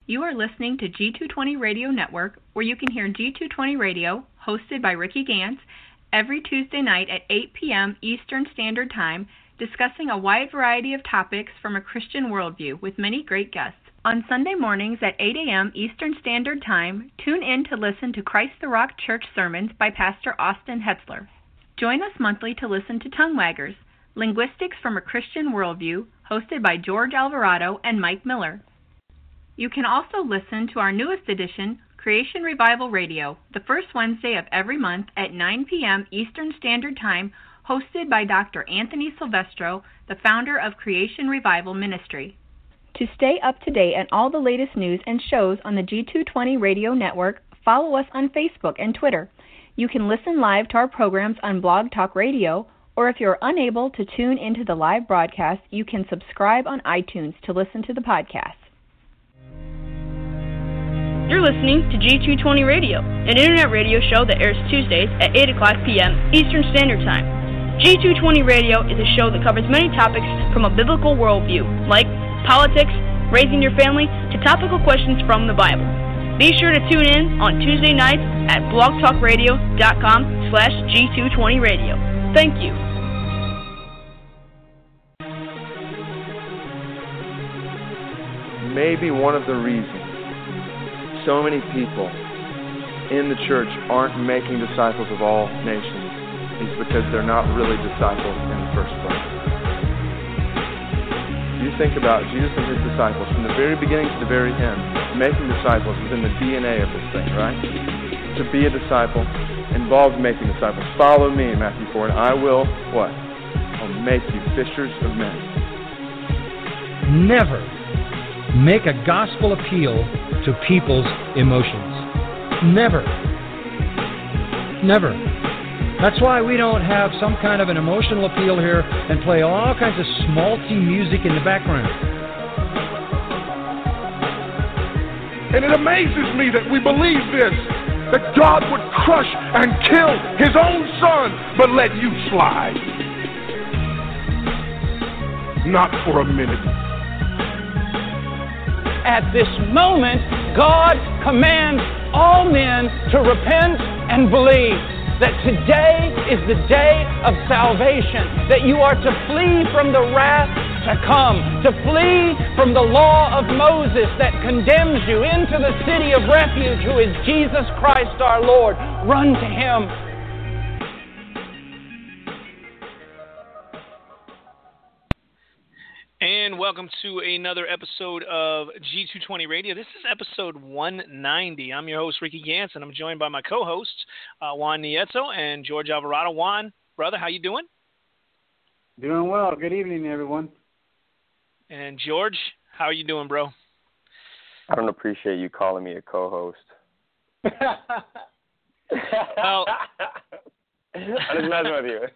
You are listening to G220 Radio Network, where you can hear G220 Radio, hosted by Ricky Gantz, every Tuesday night at 8 p.m. Eastern Standard Time, discussing a wide variety of topics from a Christian worldview with many great guests. On Sunday mornings at 8 a.m. Eastern Standard Time, tune in to listen to Christ the Rock Church sermons by Pastor Austin Hetzler. Join us monthly to listen to Tongue Waggers, Linguistics from a Christian Worldview, hosted by George Alvarado and Mike Miller. You can also listen to our newest edition, Creation Revival Radio, the first Wednesday of every month at 9 p.m. Eastern Standard Time, hosted by Dr. Anthony Silvestro, the founder of Creation Revival Ministry. To stay up to date on all the latest news and shows on the G220 Radio Network, follow us on Facebook and Twitter. You can listen live to our programs on Blog Talk Radio, or if you're unable to tune into the live broadcast, you can subscribe on iTunes to listen to the podcast. You're listening to G220 Radio, an internet radio show that airs Tuesdays at 8 o'clock p.m. Eastern Standard Time. G220 Radio is a show that covers many topics from a biblical worldview, like politics, raising your family, to topical questions from the Bible. Be sure to tune in on Tuesday nights at blogtalkradio.com/G220Radio. Thank you. Maybe one of the reasons so many people in the church aren't making disciples of all nations is because they're not really disciples in the first place. You think about Jesus and his disciples from the very beginning to the very end. Making disciples is in the DNA of this thing, right? To be a disciple involves making disciples. Follow me, Matthew 4, and I will, what? I'll make you fishers of men. Never make a gospel appeal to people's emotions. Never. Never. That's why we don't have some kind of an emotional appeal here and play all kinds of schmaltzy music in the background. And it amazes me that we believe this, that God would crush and kill his own son, but let you slide. Not for a minute. At this moment, God commands all men to repent and believe that today is the day of salvation, that you are to flee from the wrath to come, to flee from the law of Moses that condemns you into the city of refuge, who is Jesus Christ our Lord. Run to him. And welcome to another episode of G220 Radio. This is episode 190. I'm your host, Ricky Gantz, and I'm joined by my co-hosts, Juan Nieto and George Alvarado. Juan, brother, how you doing? Doing well. Good evening, everyone. And George, how are you doing, bro? I don't appreciate you calling me a co-host. Well, I'm just messing with you.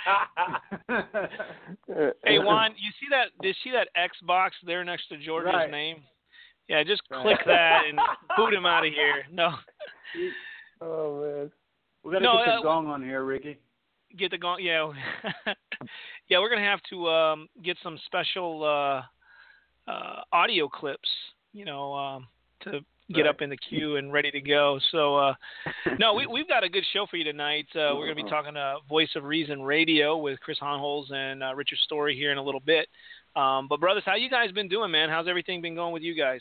Hey, Juan, you see that X box there next to George's name? Yeah, just click that and boot him out of here. No. Oh, man. We got to get the gong on here, Ricky. Get the gong, yeah. Yeah, we're going to have to get some special audio clips, to get up in the queue and ready to go. So, no, we've got a good show for you tonight. We're going to be talking to Voice of Reason Radio with Chris Honholz and Richard Story here in a little bit. But, brothers, how you guys been doing, man? How's everything been going with you guys?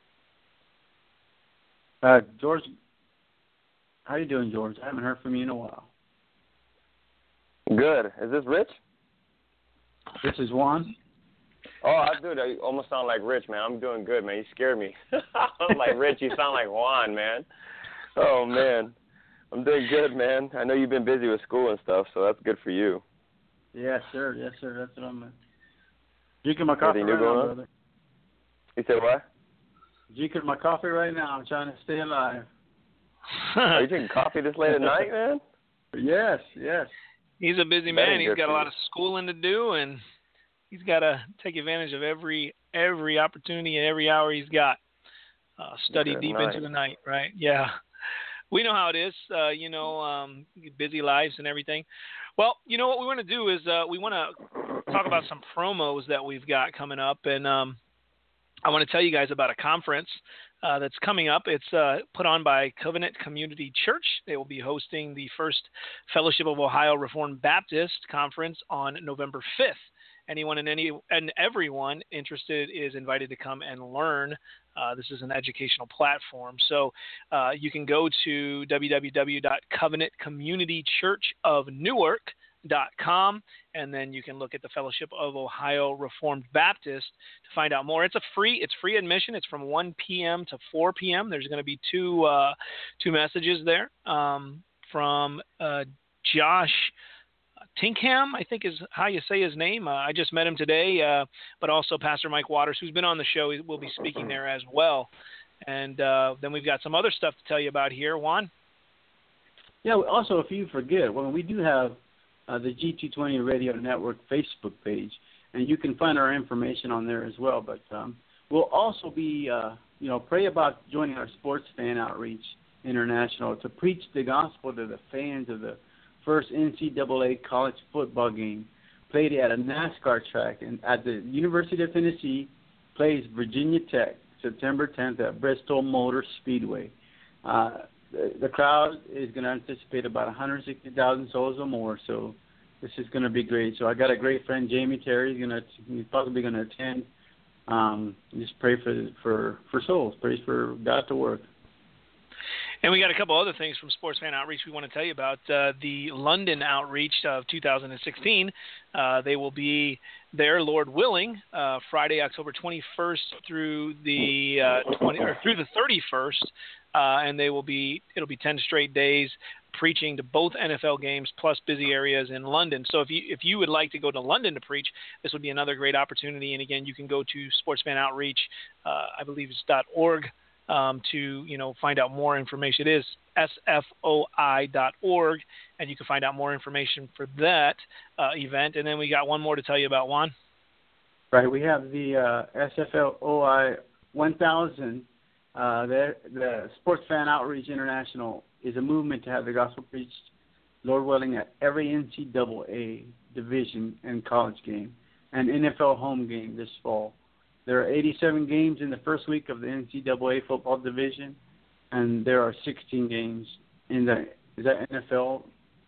George, how you doing, George? I haven't heard from you in a while. Good. Is this Rich? This is Juan. Oh, dude, I almost sound like Rich, man. I'm doing good, man. You scared me. I'm like, Rich, you sound like Juan, man. Oh, man. I'm doing good, man. I know you've been busy with school and stuff, so that's good for you. Yes, sir. Yes, sir. That's what I'm drinking my coffee right now, brother. You said what? Drinking my coffee right now. I'm trying to stay alive. Are you drinking coffee this late at night, man? Yes, yes. He's a busy man. He's got a lot of schooling to do, and he's got to take advantage of every opportunity and every hour he's got. Study deep into the night, right? Yeah. We know how it is, busy lives and everything. Well, you know what we want to do is we want to talk about some promos that we've got coming up. And I want to tell you guys about a conference that's coming up. It's put on by Covenant Community Church. They will be hosting the first Fellowship of Ohio Reformed Baptist Conference on November 5th. Anyone and everyone interested is invited to come and learn. This is an educational platform. So you can go to www.covenantcommunitychurchofnewark.com, and then you can look at the Fellowship of Ohio Reformed Baptist to find out more. It's free admission. It's from 1 p.m. to 4 p.m. There's going to be two messages there from Josh Tinkham, I think is how you say his name. I just met him today, but also Pastor Mike Waters, who's been on the show, he will be speaking there as well. And then we've got some other stuff to tell you about here. Juan? Yeah, also, if you forget, we do have the G220 Radio Network Facebook page, and you can find our information on there as well. But we'll also be, pray about joining our Sports Fan Outreach International to preach the gospel to the fans of the first NCAA college football game played at a NASCAR track at the University of Tennessee, plays Virginia Tech, September 10th at Bristol Motor Speedway. The crowd is going to anticipate about 160,000 souls or more, so this is going to be great. So I got a great friend, Jamie Terry, he's probably going to attend. Just pray for souls, pray for God to work. And we got a couple other things from Sports Fan Outreach we want to tell you about. The London Outreach of 2016, they will be there, Lord willing, Friday, October 21st through the 31st, and it'll be 10 straight days preaching to both NFL games plus busy areas in London. So if you would like to go to London to preach, this would be another great opportunity. And again, you can go to Sports Fan Outreach, I believe it's .org. To find out more information. It is sfoi.org, and you can find out more information for that event. And then we got one more to tell you about, Juan. Right, we have the SFOI 1000. The Sports Fan Outreach International is a movement to have the gospel preached, Lord willing, at every NCAA division and college game and NFL home game this fall. There are 87 games in the first week of the NCAA football division, and there are 16 games in the NFL?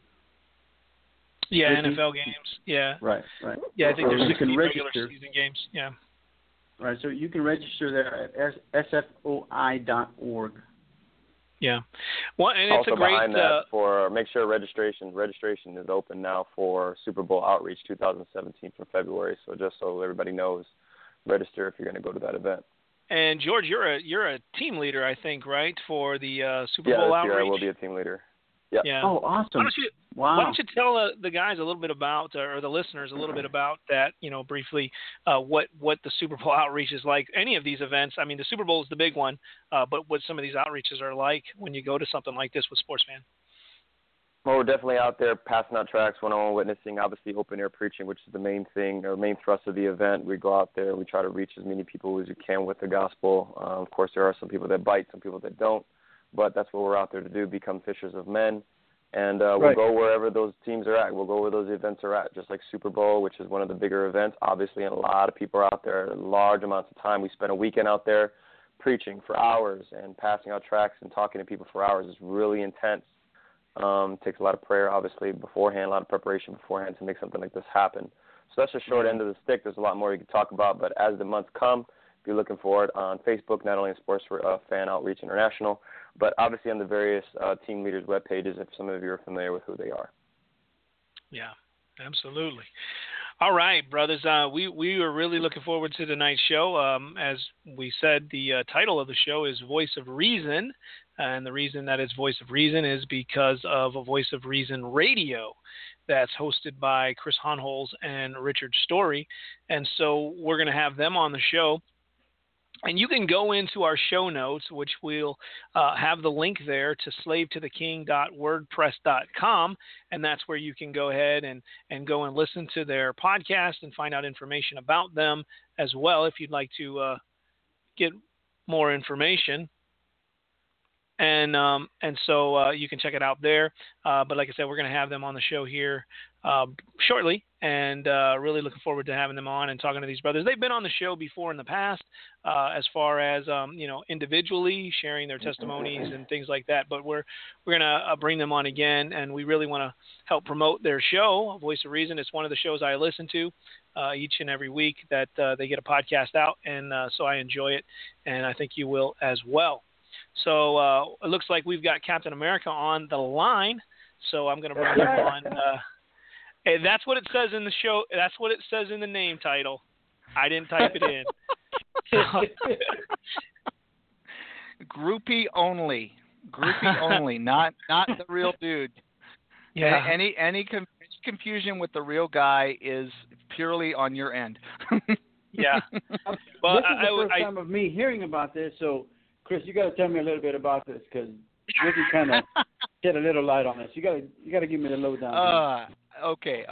Yeah, NFL games. Yeah. Right. Yeah, I think there's 16 regular register. season games. Yeah. Right, so you can register there at sfoi.org. Yeah. Well, and it's also a great. Behind that, for make sure registration is open now for Super Bowl Outreach 2017 from February. So just so everybody knows, register if you're going to go to that event. And George, you're a team leader, I think, right, for the Super Bowl Outreach? Yeah, this year I will be a team leader. Yep. Yeah. Oh, awesome! Why don't you tell the guys a little bit about, or the listeners a little bit about that? Briefly, what the Super Bowl Outreach is like. Any of these events. I mean, the Super Bowl is the big one, but what some of these outreaches are like when you go to something like this with Sports Fan. Well, we're definitely out there passing out tracts, one-on-one witnessing, obviously open-air preaching, which is the main thing, or main thrust of the event. We go out there, we try to reach as many people as we can with the gospel. Of course, there are some people that bite, some people that don't, but that's what we're out there to do, become fishers of men. And we'll go wherever those teams are at. We'll go where those events are at, just like Super Bowl, which is one of the bigger events, obviously, and a lot of people are out there, large amounts of time. We spend a weekend out there preaching for hours and passing out tracts and talking to people for hours. It's really intense. Takes a lot of prayer, obviously, beforehand, a lot of preparation beforehand to make something like this happen. So that's the short end of the stick. There's a lot more we can talk about, but as the months come, be looking for it on Facebook, not only in Sports Fan Outreach International, but obviously on the various team leaders' web pages if some of you are familiar with who they are. Yeah, absolutely. All right, brothers. We are really looking forward to tonight's show. As we said, the title of the show is Voice of Reason. And the reason that it's Voice of Reason is because of a Voice of Reason radio that's hosted by Chris Honholz and Richard Story. And so we're going to have them on the show. And you can go into our show notes, which we'll have the link there to slavetotheking.wordpress.com, and that's where you can go ahead and go and listen to their podcast and find out information about them as well if you'd like to get more information. And so you can check it out there. But like I said, we're going to have them on the show here shortly, and really looking forward to having them on and talking to these brothers. They've been on the show before in the past, as far as individually sharing their testimonies and things like that. But we're going to bring them on again, and we really want to help promote their show, Voice of Reason. It's one of the shows I listen to each and every week that they get a podcast out, and so I enjoy it, and I think you will as well. So it looks like we've got Captain America on the line, so I'm going to bring him on. And that's what it says in the show. That's what it says in the name title. I didn't type it in. Groupie only, not the real dude. Yeah. Any confusion with the real guy is purely on your end. Yeah. Well, this is the first time of me hearing about this, so Chris, you got to tell me a little bit about this because Ricky kind of shed a little light on this. You got to give me the lowdown. Okay.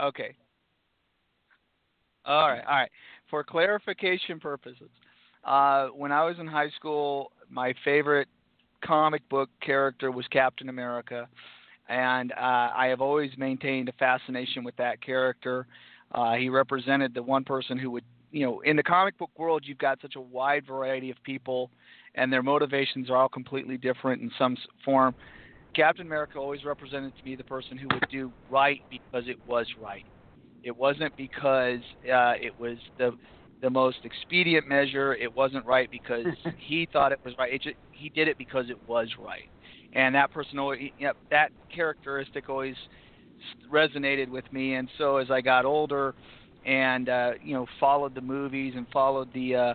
All right. For clarification purposes, when I was in high school, my favorite comic book character was Captain America, and I have always maintained a fascination with that character. He represented the one person who would, in the comic book world, you've got such a wide variety of people, and their motivations are all completely different in some form. Captain America always represented to me the person who would do right because it was right. It wasn't because it was the most expedient measure. It wasn't right because he thought it was right. He did it because it was right. And that person always, that characteristic always resonated with me. And so as I got older and followed the movies and followed the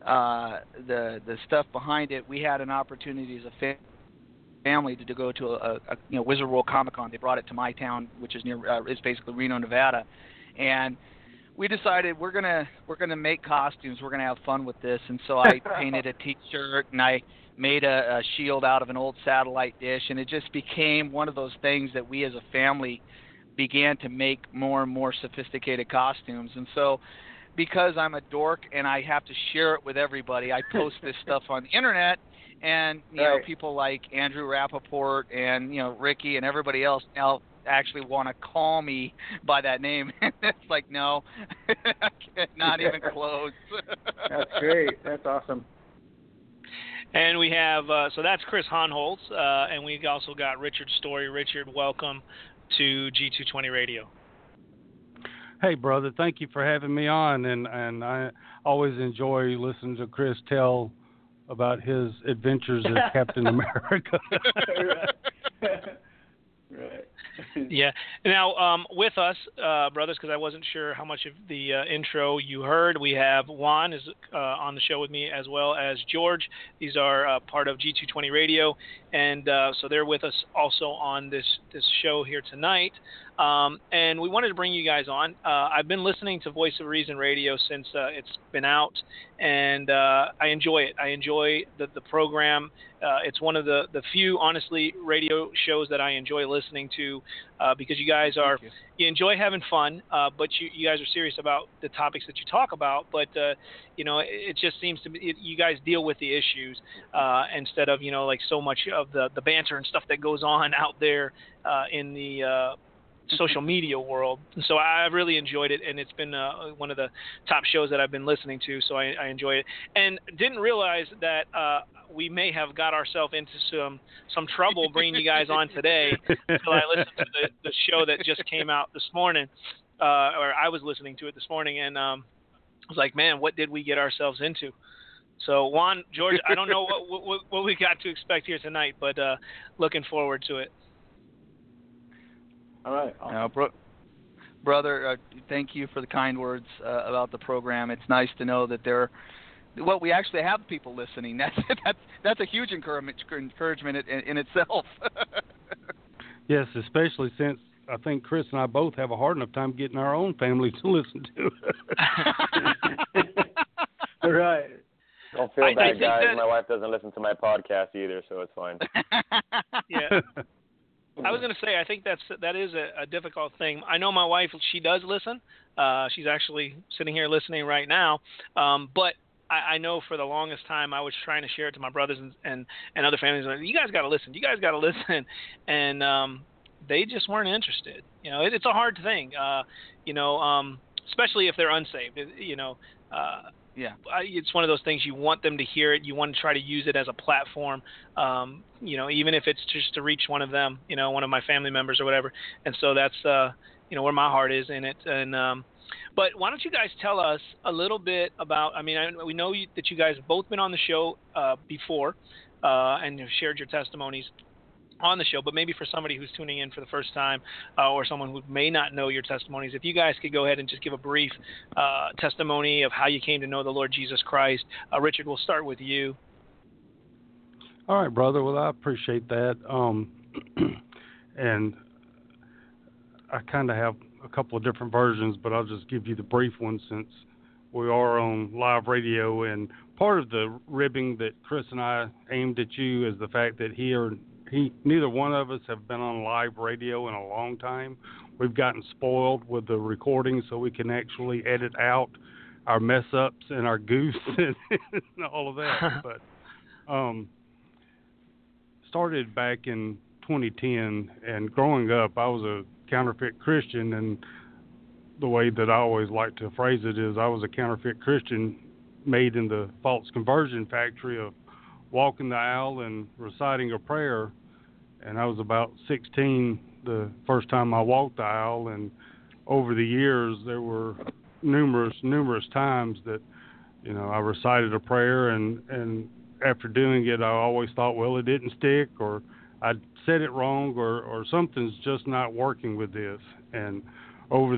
stuff behind it, we had an opportunity as a family to go to a Wizard World Comic Con. They brought it to my town, which is near is basically Reno, Nevada, and we decided we're gonna make costumes. We're gonna have fun with this, and so I painted a T-shirt and I made a shield out of an old satellite dish, and it just became one of those things that we as a family began to make more and more sophisticated costumes. And so because I'm a dork and I have to share it with everybody, I post this stuff on the internet, and people like Andrew Rappaport and Ricky and everybody else now actually want to call me by that name. It's like, no, not even close. That's great. That's awesome. And we have so that's Chris Honholtz, and we also got Richard Story. Richard, welcome to G220 Radio. Hey, brother, thank you for having me on, and I always enjoy listening to Chris tell about his adventures as Captain America. Right. Yeah. Now, with us, brothers, because I wasn't sure how much of the intro you heard, we have Juan is on the show with me, as well as George. These are part of G220 Radio, and so they're with us also on this show here tonight. And we wanted to bring you guys on. I've been listening to Voice of Reason Radio since it's been out, and I enjoy it. I enjoy the program. It's one of the few, honestly, radio shows that I enjoy listening to because you guys you enjoy having fun, but you guys are serious about the topics that you talk about. But it just seems to be you guys deal with the issues instead of like so much of the banter and stuff that goes on out there in the social media world. And so I've really enjoyed it, and it's been one of the top shows that I've been listening to, so I enjoy it. And didn't realize that we may have got ourselves into some trouble bringing you guys on today until I listened to the show that just came out this morning, or I was listening to it this morning, and I was like, man, what did we get ourselves into? So Juan, George, I don't know what we got to expect here tonight, but looking forward to it. All right. Awesome. Brother, thank you for the kind words about the program. It's nice to know that we actually have people listening. That's a huge encouragement in itself. Yes, especially since I think Chris and I both have a hard enough time getting our own family to listen to. Right. Don't feel bad, guys. My wife doesn't listen to my podcast either, so it's fine. Yeah. I was going to say, I think that is a difficult thing. I know my wife, she does listen. She's actually sitting here listening right now. But I know for the longest time I was trying to share it to my brothers and other families. Like, you guys got to listen. You guys got to listen. And they just weren't interested. You know, it's a hard thing. Especially if they're unsaved. Yeah. It's one of those things, you want them to hear it. You want to try to use it as a platform, even if it's just to reach one of them, one of my family members or whatever. And so that's, where my heart is in it. And but why don't you guys tell us a little bit about, we know that you guys have both been on the show before and have shared your testimonies on the show, but maybe for somebody who's tuning in for the first time or someone who may not know your testimonies, if you guys could go ahead and just give a brief testimony of how you came to know the Lord Jesus Christ. Richard, we'll start with you. All right, brother. Well, I appreciate that. And I kind of have a couple of different versions, but I'll just give you the brief one since we are on live radio. And part of the ribbing that Chris and I aimed at you is the fact that neither one of us have been on live radio in a long time. We've gotten spoiled with the recording, so we can actually edit out our mess ups and our goofs and all of that. But started back in 2010, and growing up, I was a counterfeit Christian, and the way that I always like to phrase it is I was a counterfeit Christian made in the false conversion factory of walking the aisle and reciting a prayer. And I was about 16 the first time I walked the aisle, and over the years there were numerous times that I recited a prayer, and after doing it I always thought, well, it didn't stick, or I said it wrong, or something's just not working with this. And over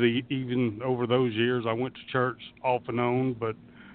those years I went to church off and on, but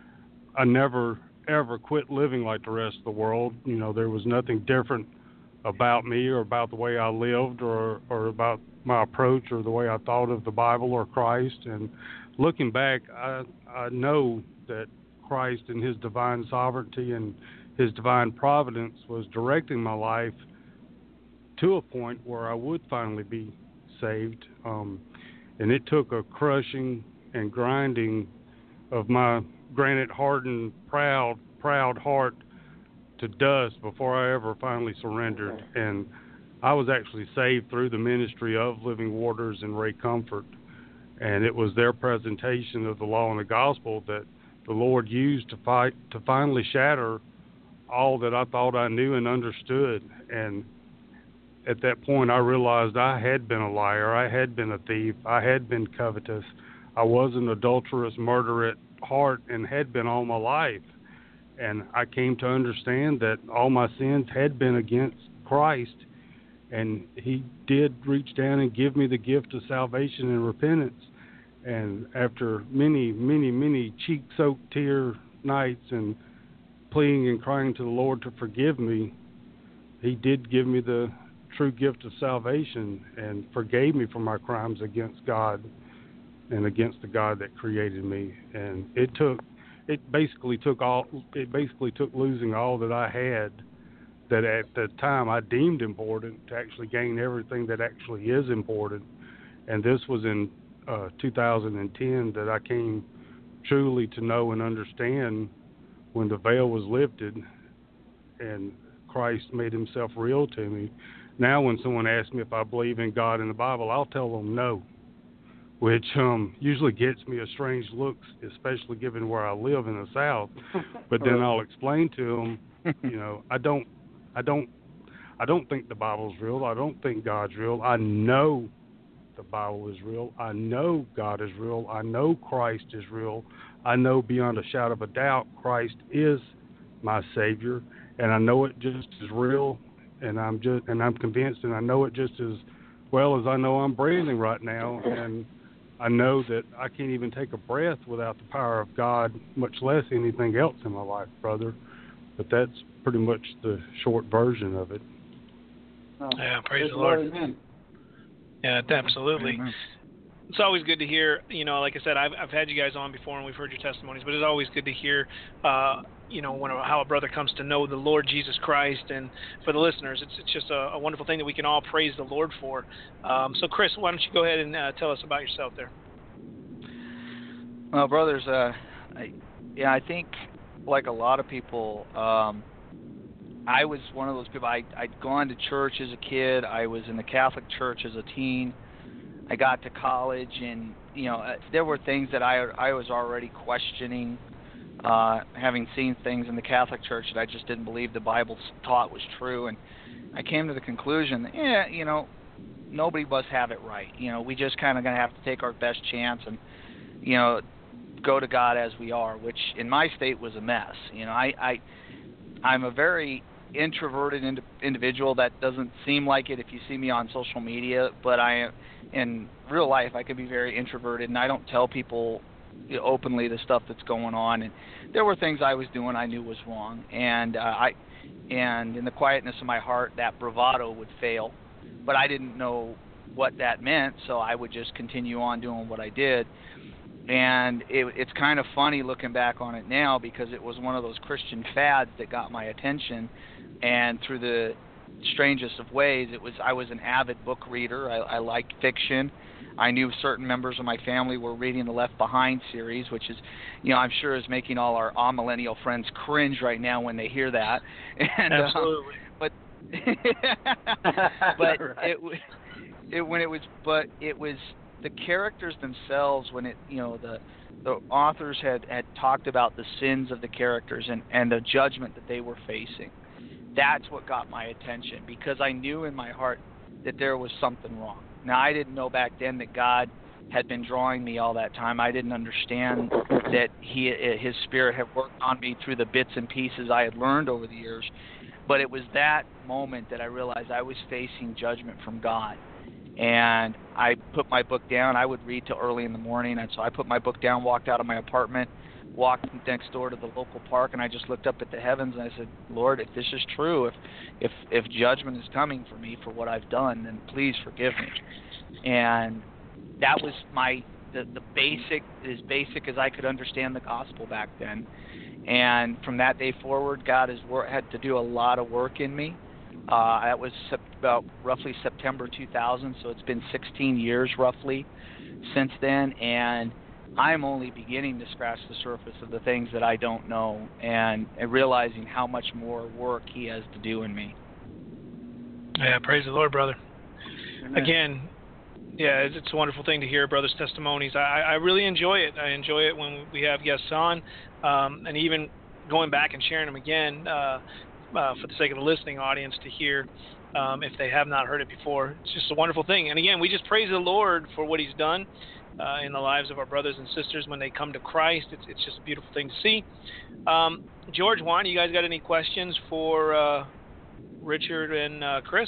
I never ever quit living like the rest of the world. There was nothing different about me or about the way I lived or about my approach or the way I thought of the Bible or Christ. And looking back, I know that Christ in his divine sovereignty and his divine providence was directing my life to a point where I would finally be saved. And it took a crushing and grinding of my granite-hardened, proud heart to dust before I ever finally surrendered. And I was actually saved through the ministry of Living Waters and Ray Comfort. And it was their presentation of the law and the gospel that the Lord used to finally shatter all that I thought I knew and understood. And at that point, I realized I had been a liar. I had been a thief. I had been covetous. I was an adulterous, murderer at heart and had been all my life. And I came to understand that all my sins had been against Christ, and he did reach down and give me the gift of salvation and repentance. And after many cheek-soaked tear nights and pleading and crying to the Lord to forgive me, he did give me the true gift of salvation and forgave me for my crimes against God and against the God that created me. And it basically took losing all that I had that at the time I deemed important to actually gain everything that actually is important. And this was in 2010 that I came truly to know and understand when the veil was lifted and Christ made himself real to me. Now when someone asks me if I believe in God and the Bible, I'll tell them no, which usually gets me a strange look, especially given where I live in the South. But then I'll explain to them, I don't think the Bible's real. I don't think God's real. I know the Bible is real. I know God is real. I know Christ is real. I know beyond a shadow of a doubt Christ is my Savior, and I know it just as real, and I'm convinced, and I know it just as well as I know I'm breathing right now, and I know that I can't even take a breath without the power of God, much less anything else in my life, brother. But that's pretty much the short version of it. Yeah, praise the Lord. Amen. Yeah, absolutely. Amen. It's always good to hear, like I said, I've had you guys on before and we've heard your testimonies, but it's always good to hear, how a brother comes to know the Lord Jesus Christ. And for the listeners, it's just a wonderful thing that we can all praise the Lord for. So, Chris, why don't you go ahead and tell us about yourself there? Well, brothers, I think like a lot of people, I was one of those people. I'd gone to church as a kid. I was in the Catholic Church as a teen. I got to college, and there were things that I was already questioning, having seen things in the Catholic Church that I just didn't believe the Bible taught was true. And I came to the conclusion that nobody must have it right. We just kind of gonna have to take our best chance and go to God as we are, which in my state was a mess. I'm a very introverted individual. That doesn't seem like it if you see me on social media, but in real life I can be very introverted, and I don't tell people openly the stuff that's going on. And there were things I was doing I knew was wrong, and in the quietness of my heart, that bravado would fail, but I didn't know what that meant, so I would just continue on doing what I did. And it's kind of funny looking back on it now, because it was one of those Christian fads that got my attention, and through the strangest of ways, I was an avid book reader. I liked fiction. I knew certain members of my family were reading the Left Behind series, which is, I'm sure is making all our amillennial friends cringe right now when they hear that. And, absolutely. But it was the characters themselves, when the authors had talked about the sins of the characters and the judgment that they were facing. That's what got my attention, because I knew in my heart that there was something wrong. Now, I didn't know back then that God had been drawing me all that time. I didn't understand that His Spirit had worked on me through the bits and pieces I had learned over the years. But it was that moment that I realized I was facing judgment from God. And I put my book down. I would read till early in the morning, and so I put my book down, walked out of my apartment, walked next door to the local park, and I just looked up at the heavens and I said, Lord, if this is true, if judgment is coming for me for what I've done, then please forgive me. And that was the basic, as basic as I could understand the gospel back then. And from that day forward, God had to do a lot of work in me. That was about roughly September 2000, so it's been 16 years roughly since then, and I'm only beginning to scratch the surface of the things that I don't know, and realizing how much more work He has to do in me. Yeah, praise the Lord, brother. Amen. Again, yeah, it's a wonderful thing to hear brothers' testimonies. I really enjoy it. I enjoy it when we have guests on, and even going back and sharing them again for the sake of the listening audience to hear if they have not heard it before. It's just a wonderful thing. And again, we just praise the Lord for what He's done in the lives of our brothers and sisters when they come to Christ. It's just a beautiful thing to see. George, Juan, you guys got any questions for Richard and Chris?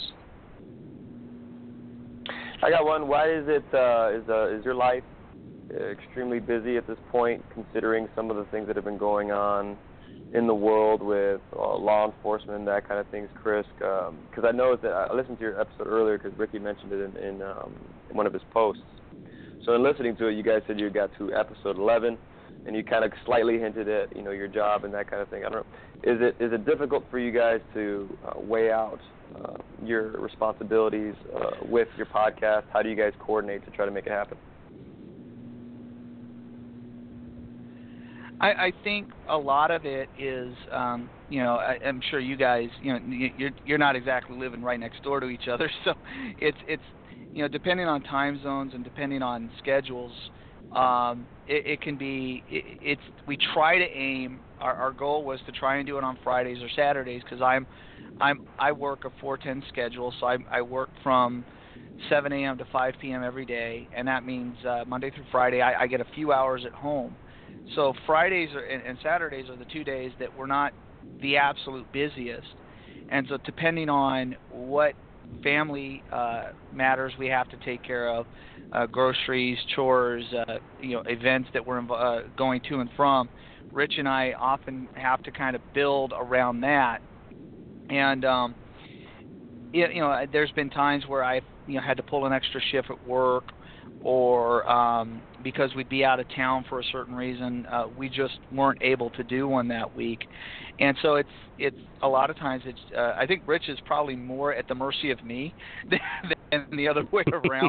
I got one. Why is it is your life extremely busy at this point, considering some of the things that have been going on in the world with law enforcement, that kind of things, Chris? Because I know that I listened to your episode earlier because Ricky mentioned it in one of his posts. So in listening to it, you guys said you got to episode 11, and you kind of slightly hinted at your job and that kind of thing. I don't know. Is it difficult for you guys to weigh out your responsibilities with your podcast? How do you guys coordinate to try to make it happen? I think a lot of it is, I'm sure you guys, you're not exactly living right next door to each other, so it's depending on time zones and depending on schedules, it can be. We try to aim. Our goal was to try and do it on Fridays or Saturdays, because I work a 4-10 schedule, so I work from 7 a.m. to 5 p.m. every day, and that means Monday through Friday I get a few hours at home. So Fridays and Saturdays are the 2 days that we're not the absolute busiest, and so depending on what family matters we have to take care of, groceries, chores, events that we're going to and from, Rich and I often have to kind of build around that. And there's been times where I've had to pull an extra shift at work, or because we'd be out of town for a certain reason, we just weren't able to do one that week. And so it's a lot of times it's I think Rich is probably more at the mercy of me than the other way around.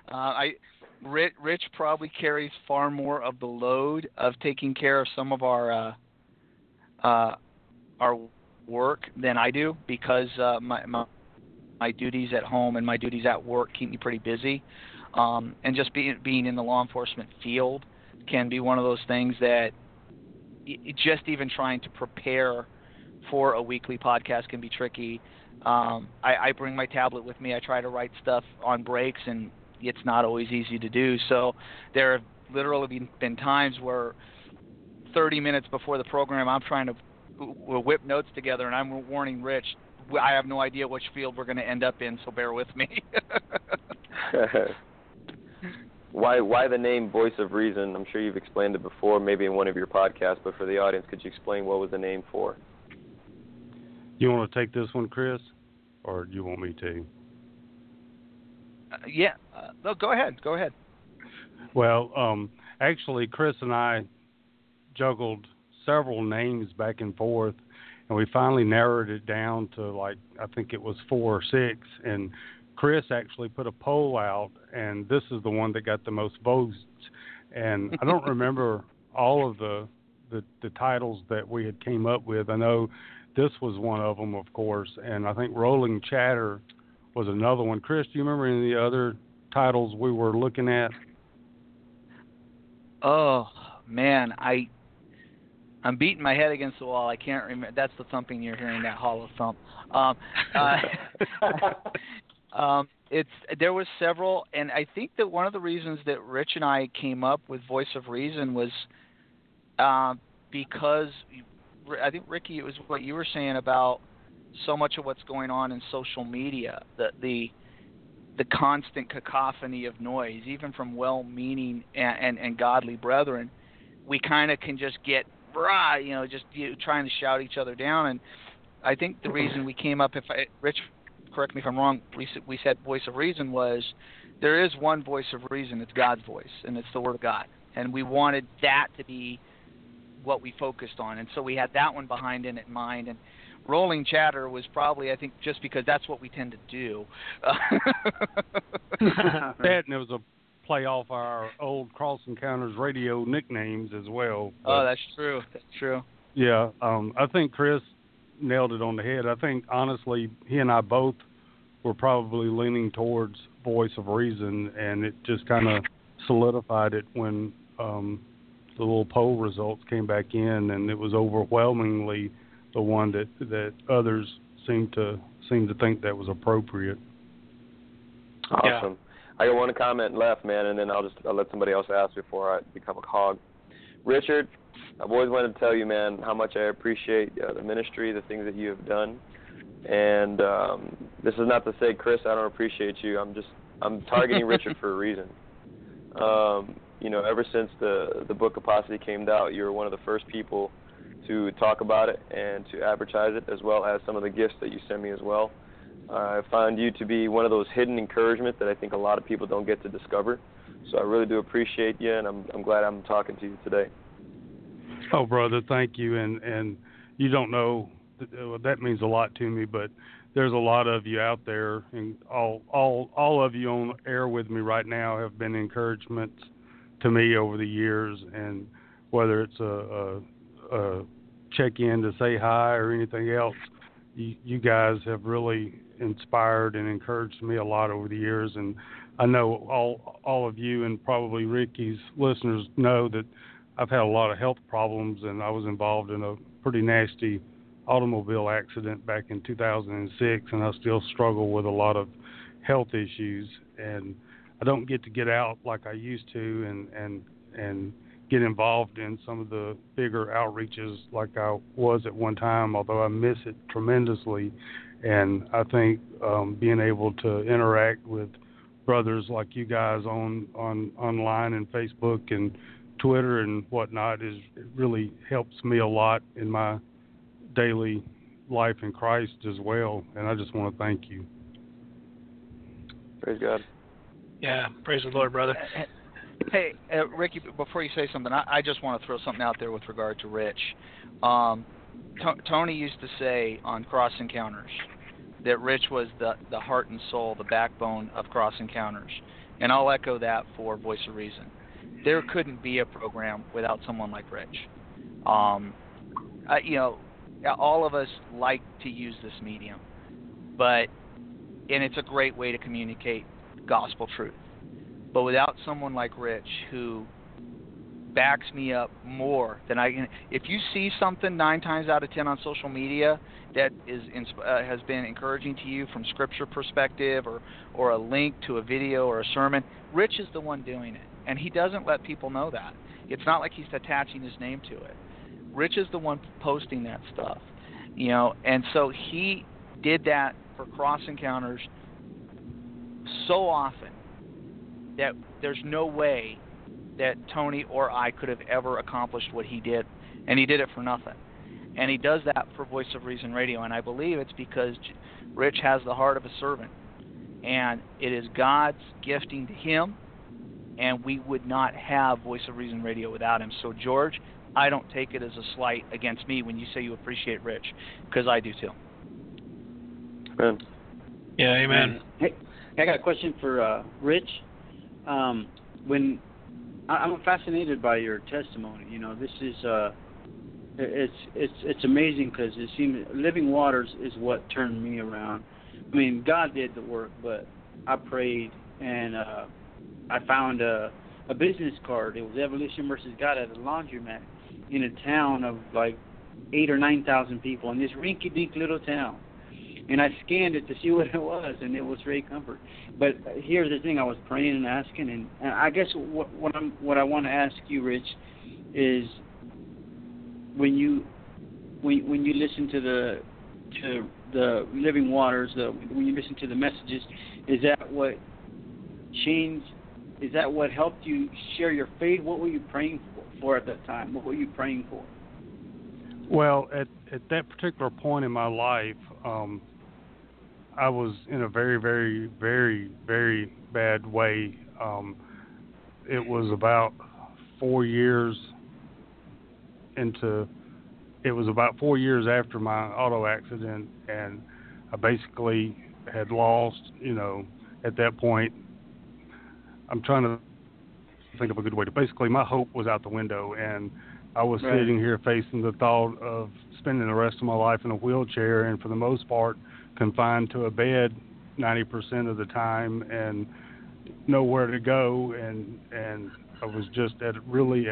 Rich probably carries far more of the load of taking care of some of our our work than I do because my duties at home and my duties at work keep me pretty busy. And just being in the law enforcement field can be one of those things that just even trying to prepare for a weekly podcast can be tricky. I bring my tablet with me. I try to write stuff on breaks, and it's not always easy to do. So there have literally been times where 30 minutes before the program, I'm trying to whip notes together, and I'm warning Rich, I have no idea which field we're going to end up in, so bear with me. Why the name Voice of Reason? I'm sure you've explained it before, maybe in one of your podcasts, but for the audience, could you explain what was the name for? You want to take this one, Chris, or do you want me to? No, go ahead. Well, actually, Chris and I juggled several names back and forth, and we finally narrowed it down to, I think it was 4 or 6, and Chris actually put a poll out, and this is the one that got the most votes. And I don't remember all of the titles that we had came up with. I know this was one of them, of course, and I think Rolling Chatter was another one. Chris, do you remember any of the other titles we were looking at? Oh, man, I'm beating my head against the wall. I can't remember. That's the thumping you're hearing, that hollow thump. There was several, and I think that one of the reasons that Rich and I came up with Voice of Reason was because I think, Ricky, it was what you were saying about so much of what's going on in social media, the constant cacophony of noise, even from well-meaning and godly brethren. We kind of can just get trying to shout each other down. And I think the reason we came up, Rich, correct me if I'm wrong, we said Voice of Reason was there is one voice of reason. It's God's voice, and it's the Word of God. And we wanted that to be what we focused on. And so we had that one behind in mind. And Rolling Chatter was probably, I think, just because that's what we tend to do. That, and it was a play off our old Cross Encounters radio nicknames as well. Oh, that's true. Yeah, I think Chris nailed it on the head. I think, honestly, he and I both were probably leaning towards Voice of Reason, and it just kind of solidified it when the little poll results came back in, and it was overwhelmingly the one that others seemed to think that was appropriate. Awesome. Yeah. I got one comment left, man, and then I'll let somebody else ask before I become a hog. Richard, I've always wanted to tell you, man, how much I appreciate the ministry, the things that you have done. And this is not to say, Chris, I don't appreciate you. I'm targeting Richard for a reason. Ever since the book Apostasy came out, you were one of the first people to talk about it and to advertise it, as well as some of the gifts that you sent me as well. I found you to be one of those hidden encouragement that I think a lot of people don't get to discover. So I really do appreciate you, and I'm glad I'm talking to you today. Oh, brother, thank you. And you don't know, that means a lot to me, but there's a lot of you out there, and all of you on air with me right now have been encouragements to me over the years, and whether it's a check-in to say hi or anything else, you guys have really inspired and encouraged me a lot over the years. And I know all of you, and probably Ricky's listeners, know that I've had a lot of health problems, and I was involved in a pretty nasty automobile accident back in 2006, and I still struggle with a lot of health issues, and I don't get to get out like I used to and get involved in some of the bigger outreaches like I was at one time, although I miss it tremendously. And I think being able to interact with brothers like you guys online and Facebook and Twitter and whatnot it really helps me a lot in my daily life in Christ as well. And I just want to thank you. Praise God. Yeah, praise the Lord, brother. Hey, Ricky, before you say something, I just want to throw something out there with regard to Rich. Tony used to say on Cross Encounters that Rich was the heart and soul, the backbone of Cross Encounters. And I'll echo that for Voice of Reason. There couldn't be a program without someone like Rich. all of us like to use this medium, and it's a great way to communicate gospel truth. But without someone like Rich, who backs me up more than I can. If you see something 9 times out of 10 on social media that has been encouraging to you from scripture perspective, or a link to a video or a sermon, Rich is the one doing it, and he doesn't let people know that. It's not like he's attaching his name to it. Rich is the one posting that stuff, and so he did that for Cross Encounters so often that there's no way that Tony or I could have ever accomplished what he did, and he did it for nothing. And he does that for Voice of Reason Radio, and I believe it's because Rich has the heart of a servant, and it is God's gifting to him, and we would not have Voice of Reason Radio without him. So, George, I don't take it as a slight against me when you say you appreciate Rich, because I do too. Amen. Yeah, amen. Hey, I got a question for Rich. When I'm fascinated by your testimony. This is it's amazing, because it seems Living Waters is what turned me around. I mean, God did the work, but I prayed, and I found a business card. It was Evolution versus God at a laundromat in a town of like 8,000 or 9,000 people in this rinky-dink little town. And I scanned it to see what it was, and it was Ray Comfort. But here's the thing: I was praying and asking, and I guess what I want to ask you, Rich, is when you listen to the Living Waters, when you listen to the messages, is that what changed? Is that what helped you share your faith? What were you praying for at that time? What were you praying for? Well, at that particular point in my life, I was in a very, very, very, very bad way. It was about 4 years after my auto accident, and I basically had lost, at that point, I'm trying to think of a good way to, basically my hope was out the window, and I was sitting here facing the thought of spending the rest of my life in a wheelchair, and for the most part confined to a bed 90% of the time, and nowhere to go, and I was just really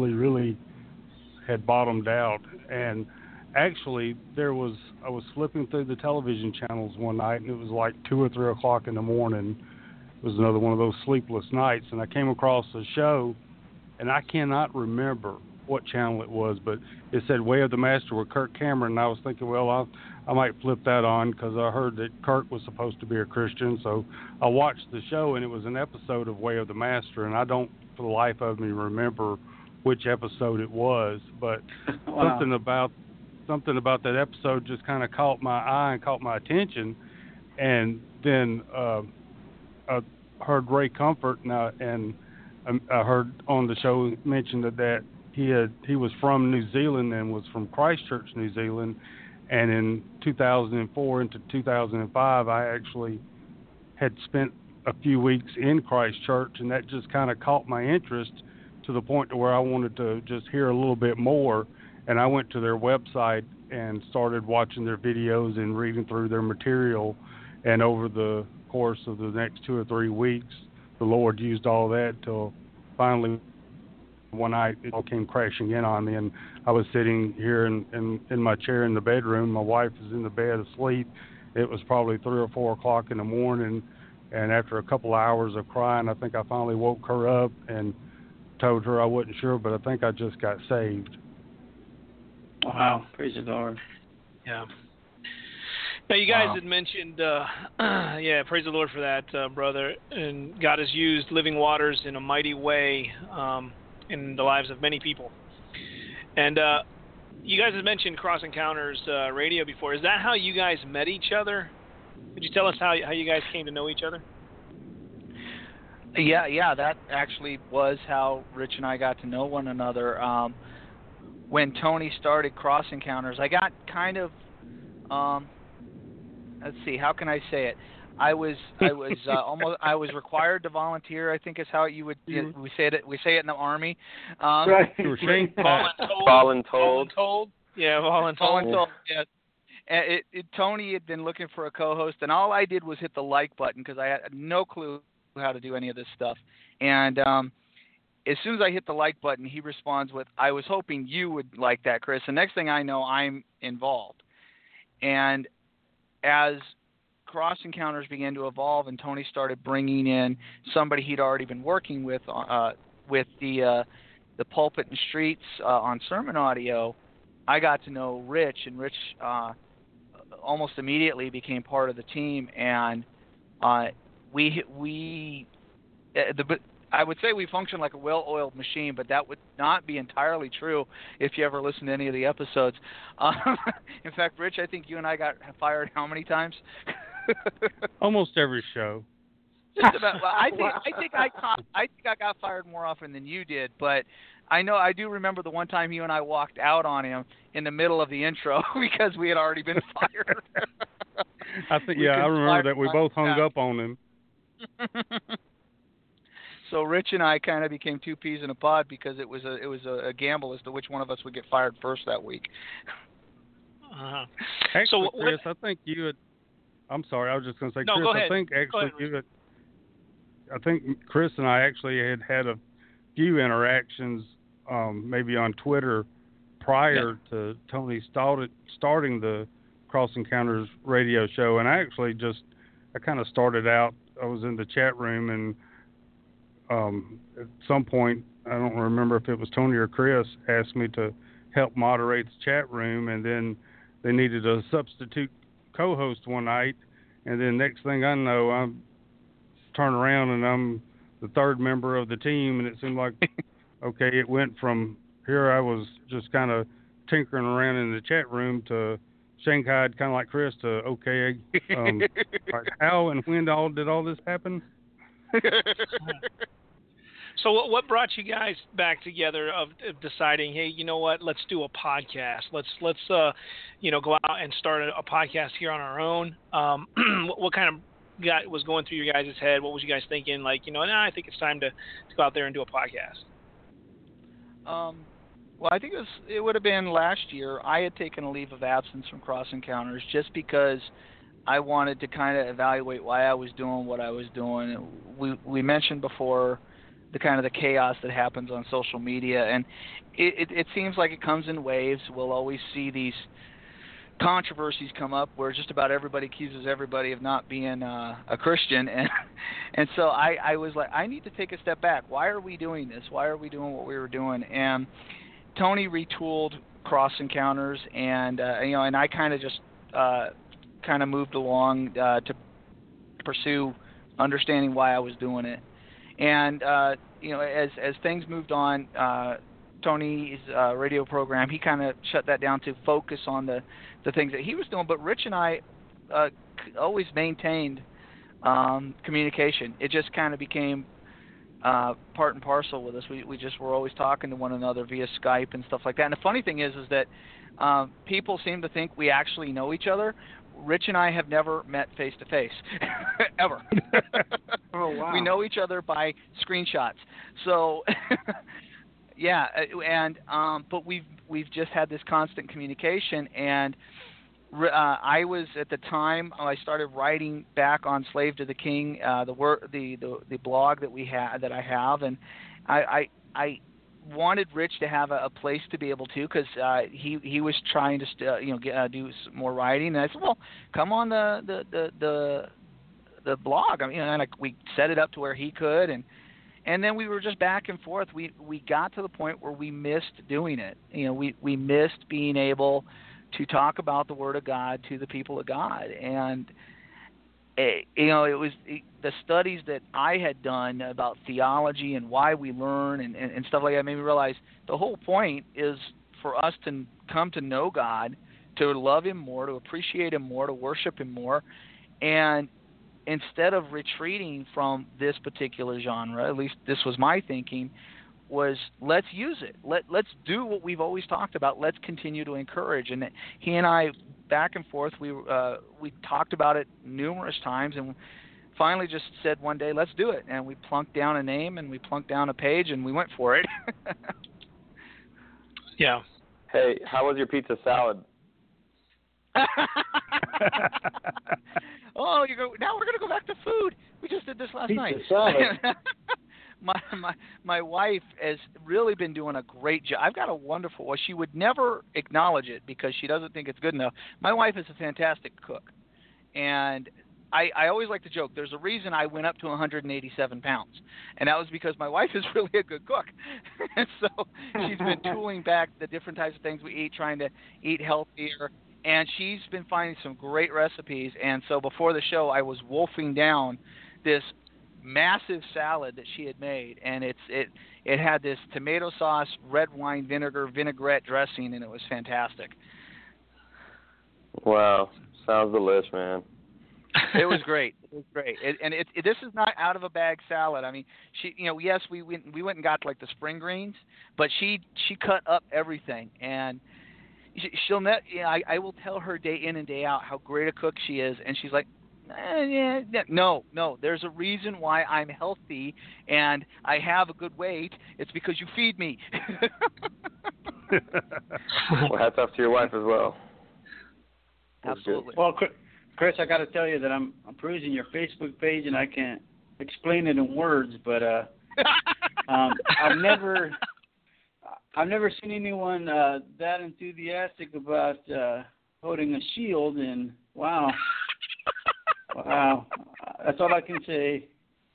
had bottomed out. And actually I was flipping through the television channels one night, and it was like 2 or 3 o'clock in the morning. It was another one of those sleepless nights, and I came across a show, and I cannot remember what channel it was, but it said Way of the Master with Kirk Cameron, and I was thinking, well, I might flip that on, because I heard that Kirk was supposed to be a Christian. So I watched the show, and it was an episode of Way of the Master, and I don't for the life of me remember which episode it was, but wow. something about that episode just kind of caught my eye and caught my attention. And then I heard Ray Comfort, and I heard on the show mentioned that he was from New Zealand and was from Christchurch, New Zealand. And in 2004 into 2005, I actually had spent a few weeks in Christchurch, and that just kind of caught my interest to the point to where I wanted to just hear a little bit more. And I went to their website and started watching their videos and reading through their material. And over the course of the next 2 or 3 weeks, the Lord used all that till finally one night it all came crashing in on me, and I was sitting here in my chair in the bedroom. My wife was in the bed asleep. It was probably 3 or 4 o'clock in the morning, and after a couple hours of crying, I think I finally woke her up and told her I wasn't sure, but I think I just got saved. Wow, praise the Lord. Yeah. Now, you guys had mentioned, praise the Lord for that, brother. And God has used Living Waters in a mighty way in the lives of many people. And you guys have mentioned Cross Encounters Radio before. Is that how you guys met each other? Could you tell us how you guys came to know each other? Yeah, that actually was how Rich and I got to know one another. When Tony started Cross Encounters, I got kind of, let's see, how can I say it? I was almost. I was required to volunteer, I think is how you would. We say it in the Army. Right. You were trained. Voluntold. Yeah, voluntold. Yes. Tony had been looking for a co-host, and all I did was hit the like button because I had no clue how to do any of this stuff. And as soon as I hit the like button, he responds with, "I was hoping you would like that, Chris." The next thing I know, I'm involved. And as Cross Encounters began to evolve, and Tony started bringing in somebody he'd already been working with the Pulpit and Streets on sermon audio, I got to know Rich, and Rich almost immediately became part of the team, and I would say we function like a well-oiled machine, but that would not be entirely true if you ever listen to any of the episodes. In fact, Rich, I think you and I got fired how many times? Almost every show. Just about. Well, I think I got fired more often than you did, but I do remember the one time you and I walked out on him in the middle of the intro because we had already been fired. I remember that we both hung up on him. So Rich and I kind of became two peas in a pod because it was a gamble as to which one of us would get fired first that week. Actually, Chris, I think you had. I'm sorry, I was just going to say, no, Chris. Go ahead. I think actually you had. I think Chris and I actually had a few interactions, maybe on Twitter, prior to Tony starting the Cross Encounters radio show, and I kind of started out. I was in the chat room, and at some point, I don't remember if it was Tony or Chris, asked me to help moderate the chat room, and then they needed a substitute co-host one night, and then next thing I know, I turn around and I'm the third member of the team, and it seemed like, okay, it went from here I was just kind of tinkering around in the chat room to Shanghai, kind of like Chris, to okay, like how and when did all this happen? So what brought you guys back together of deciding, hey, you know what, let's do a podcast. Let's go out and start a podcast here on our own. What kind of was going through your guys' head? What was you guys thinking? Like, I think it's time to go out there and do a podcast. Well, I think it would have been last year. I had taken a leave of absence from Cross Encounters just because I wanted to kind of evaluate why I was doing what I was doing. We mentioned before the kind of the chaos that happens on social media, and it seems like it comes in waves. We'll always see these controversies come up where just about everybody accuses everybody of not being a Christian, and so I was like, I need to take a step back. Why are we doing this? Why are we doing what we were doing? And Tony retooled Cross Encounters, and and I kind of just kind of moved along to pursue understanding why I was doing it. And as things moved on, Tony's radio program, he kind of shut that down to focus on the things that he was doing. But Rich and I always maintained communication. It just kind of became part and parcel with us. We just were always talking to one another via Skype and stuff like that. And the funny thing is that people seem to think we actually know each other. Rich and I have never met face to face, ever. Oh wow! We know each other by screenshots. So, yeah, and but we've just had this constant communication. And I was at the time I started writing back on Slave to the King, the blog that I have, and I wanted Rich to have a place to be able to, because he was trying to do some more writing, and I said, well, come on the blog. I mean, and we set it up to where he could, and then we were just back and forth. We got to the point where we missed doing it. We missed being able to talk about the Word of God to the people of God, and it was the studies that I had done about theology and why we learn and stuff like that made me realize the whole point is for us to come to know God, to love Him more, to appreciate Him more, to worship Him more. And instead of retreating from this particular genre, at least this was my thinking, was let's use it. Let's do what we've always talked about. Let's continue to encourage. And he and I, back and forth, we talked about it numerous times, and finally just said one day, let's do it. And we plunked down a name, and we plunked down a page, and we went for it. Yeah. Hey, how was your pizza salad? Oh, now we're gonna go back to food. We just did this last Pizza night. salad. my wife has really been doing a great job. I've got a wonderful. Well, she would never acknowledge it because she doesn't think it's good enough. My wife is a fantastic cook, and I always like to joke. There's a reason I went up to 187 pounds, and that was because my wife is really a good cook. And so she's been tooling back the different types of things we eat, trying to eat healthier. And she's been finding some great recipes. And so before the show, I was wolfing down this massive salad that she had made, and it had this tomato sauce, red wine vinegar, vinaigrette dressing, and it was fantastic. Wow, sounds delish, man. It was great. It was great. This is not out of a bag salad. I mean, she, yes, we went and got like the spring greens, but she cut up everything, and she'll net. I will tell her day in and day out how great a cook she is, and she's like, no. There's a reason why I'm healthy and I have a good weight. It's because you feed me. Well, hats off to your wife as well. Absolutely. Well, Chris, I got to tell you that I'm perusing your Facebook page, and I can't explain it in words, but I've never seen anyone that enthusiastic about holding a shield, and wow, that's all I can say.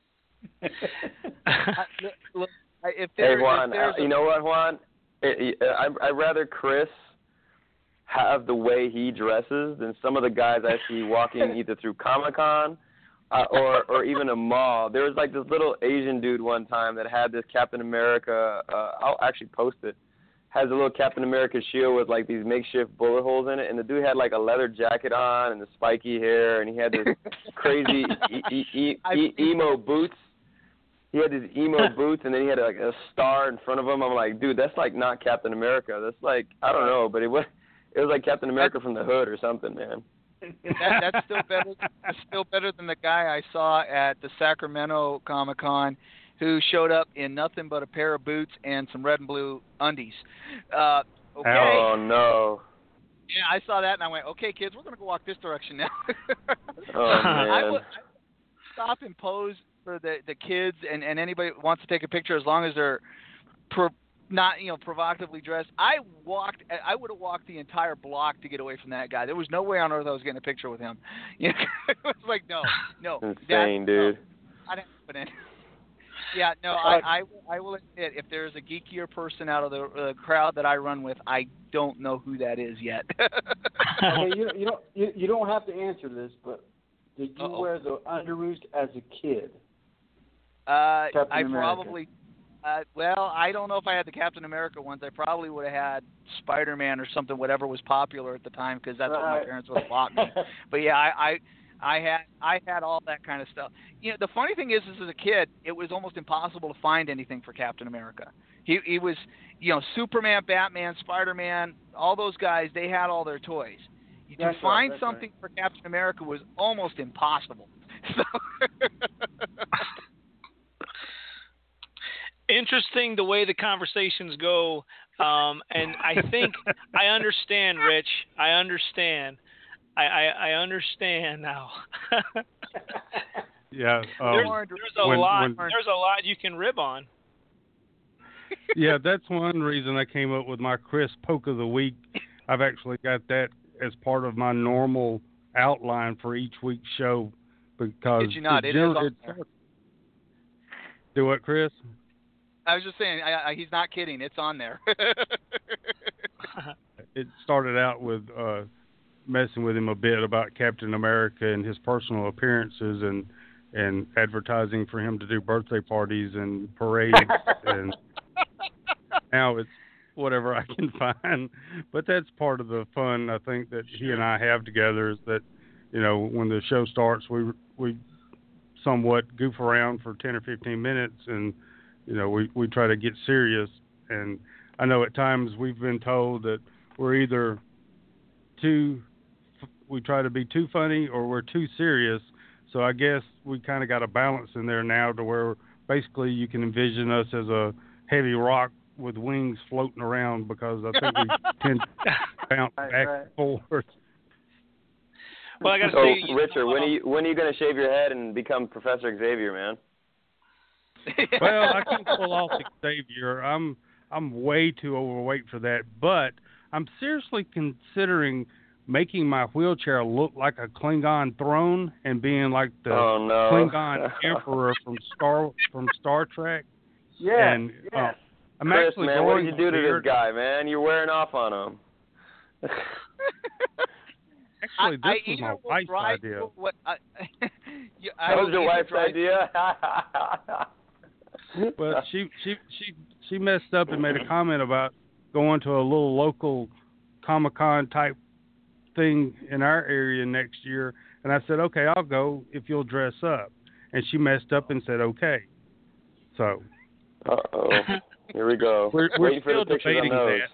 Look, hey Juan, you know what, Juan? I'd rather Chris have the way he dresses than some of the guys I see walking either through Comic-Con or even a mall. There was like this little Asian dude one time that had this Captain America, I'll actually post it, has a little Captain America shield with like these makeshift bullet holes in it, and the dude had like a leather jacket on and the spiky hair, and he had this crazy emo boots. He had these emo boots, and then he had like a star in front of him. I'm like, dude, that's like not Captain America. That's like, I don't know, but it was like Captain America from the hood or something, man. That's still better. That's still better than the guy I saw at the Sacramento Comic-Con, who showed up in nothing but a pair of boots and some red and blue undies. Okay. Oh no. Yeah, I saw that and I went, okay, kids, we're gonna go walk this direction now. Oh man. I would stop and pose for the kids and anybody who wants to take a picture as long as they're not provocatively dressed. I would have walked the entire block to get away from that guy. There was no way on earth I was getting a picture with him. It was like no. Insane, dude. I didn't put in. Yeah, no, I will admit, if there's a geekier person out of the crowd that I run with, I don't know who that is yet. Okay, you don't have to answer this, but did you wear the underoos as a kid? I probably. Well, I don't know if I had the Captain America ones. I probably would have had Spider-Man or something, whatever was popular at the time, because that's what my parents would have bought me. But yeah, I had all that kind of stuff. The funny thing is as a kid, it was almost impossible to find anything for Captain America. He was, Superman, Batman, Spider-Man, all those guys. They had all their toys. To find something for Captain America was almost impossible. So. Interesting the way the conversations go, and I think I understand, Rich. I understand. I understand now. Yeah, there's a lot. There's a lot you can rib on. Yeah, that's one reason I came up with my Chris Poke of the Week. I've actually got that as part of my normal outline for each week's show because Did you not? It is on there. Do what, Chris? I was just saying, he's not kidding. It's on there. It started out with messing with him a bit about Captain America and his personal appearances and advertising for him to do birthday parties and parades. And now it's whatever I can find. But that's part of the fun, I think, that he and I have together is that, when the show starts, we somewhat goof around for 10 or 15 minutes and we try to get serious, and I know at times we've been told that we're either we try to be too funny or we're too serious. So I guess we kind of got a balance in there now to where basically you can envision us as a heavy rock with wings floating around because I think we tend to bounce back and forth. Well, I got to so, say, Richard, when are you going to shave your head and become Professor Xavier, man? Well, I can't pull off Xavier. I'm way too overweight for that, but I'm seriously considering making my wheelchair look like a Klingon throne and being like the Klingon emperor from Star Trek. Yeah. And yes. I'm Chris, actually man, what did you do to this guy, man? You're wearing off on him. Actually, this was my wife's idea. That was your wife's idea? Well, she messed up and made a comment about going to a little local Comic-Con type thing in our area next year, and I said, okay, I'll go if you'll dress up. And she messed up and said, okay. So. Uh-oh. Here we go. We're still debating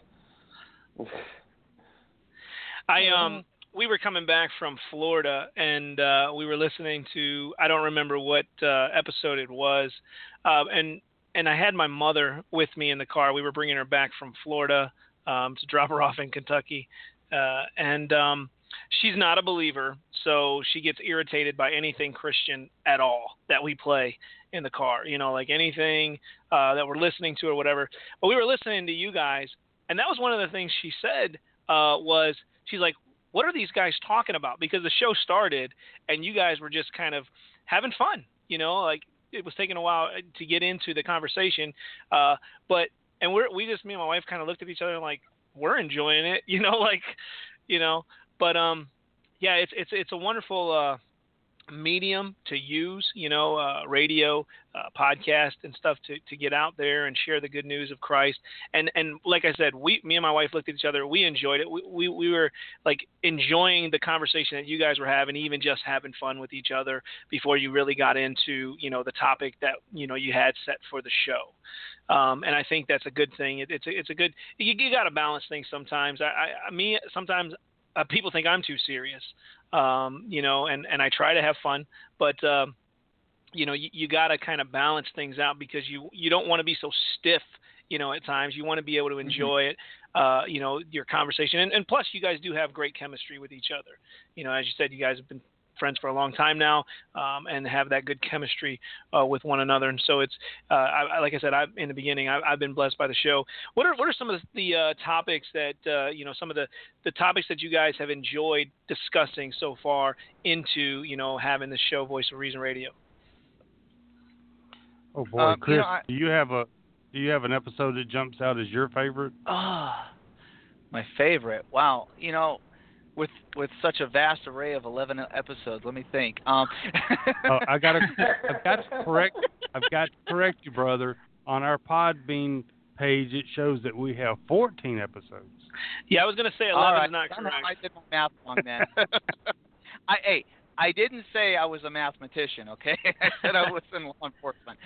that. We were coming back from Florida, and we were listening to, I don't remember what episode it was, and I had my mother with me in the car. We were bringing her back from Florida to drop her off in Kentucky, and she's not a believer, so she gets irritated by anything Christian at all that we play in the car, like anything that we're listening to or whatever. But we were listening to you guys, and that was one of the things she said was, she's like, what are these guys talking about? Because the show started and you guys were just kind of having fun, like it was taking a while to get into the conversation. Me and my wife kind of looked at each other and like, we're enjoying it, but yeah, it's a wonderful medium to use, radio, podcast and stuff to get out there and share the good news of Christ. And like I said, me and my wife looked at each other. We enjoyed it. We were like enjoying the conversation that you guys were having, even just having fun with each other before you really got into, the topic that, you had set for the show. And I think that's a good thing. It's a good, you got to balance things sometimes. Sometimes people think I'm too serious, and I try to have fun, but, you got to kind of balance things out because you don't want to be so stiff, at times. You want to be able to enjoy it, your conversation. And plus, you guys do have great chemistry with each other. As you said, you guys have been friends for a long time now, and have that good chemistry with one another. And so it's, like I said, in the beginning, I've been blessed by the show. What are some of the topics that, some of the topics that you guys have enjoyed discussing so far into, having this show, Voice of Reason Radio? Oh boy, Chris, do you have an episode that jumps out as your favorite? My favorite. Wow. With such a vast array of 11 episodes, let me think. I've got to correct you, brother. On our Podbean page, it shows that we have 14 episodes. Yeah, I was going to say 11 is not correct. I did my math wrong, man. I didn't say I was a mathematician, okay? I said I was in law enforcement.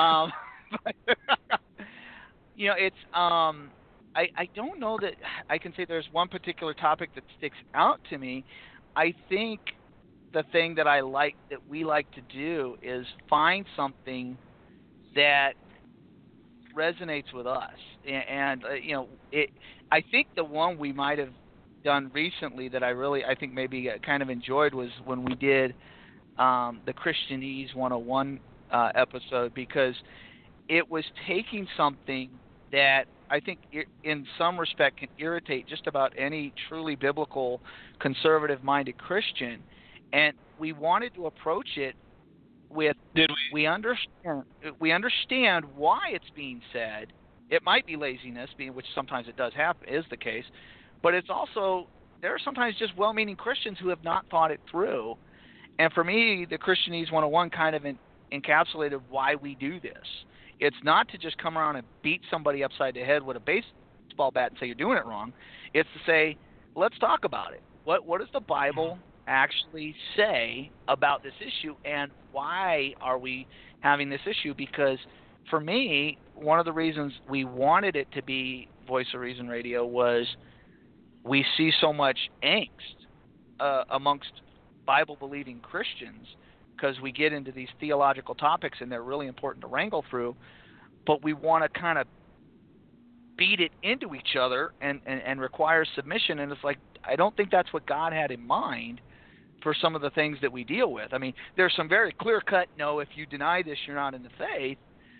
It's I don't know that I can say there's one particular topic that sticks out to me. I think the thing that we like to do is find something that resonates with us. And I think the one we might have done recently that I think maybe kind of enjoyed was when we did the Christianese 101 episode, because it was taking something that I think in some respect can irritate just about any truly biblical, conservative-minded Christian, and we wanted to approach it with we understand why it's being said. It might be laziness, which sometimes it does happen, is the case, but it's also there are sometimes just well-meaning Christians who have not thought it through. And for me, the Christianese 101 kind of encapsulated why we do this. It's not to just come around and beat somebody upside the head with a baseball bat and say you're doing it wrong. It's to say, let's talk about it. What does the Bible actually say about this issue, and why are we having this issue? Because for me, one of the reasons we wanted it to be Voice of Reason Radio was we see so much angst amongst Bible-believing Christians, because we get into these theological topics and they're really important to wrangle through, but we want to kind of beat it into each other and require submission. And it's like, I don't think that's what God had in mind for some of the things that we deal with. I mean, there's some very clear-cut, no, if you deny this, you're not in the faith.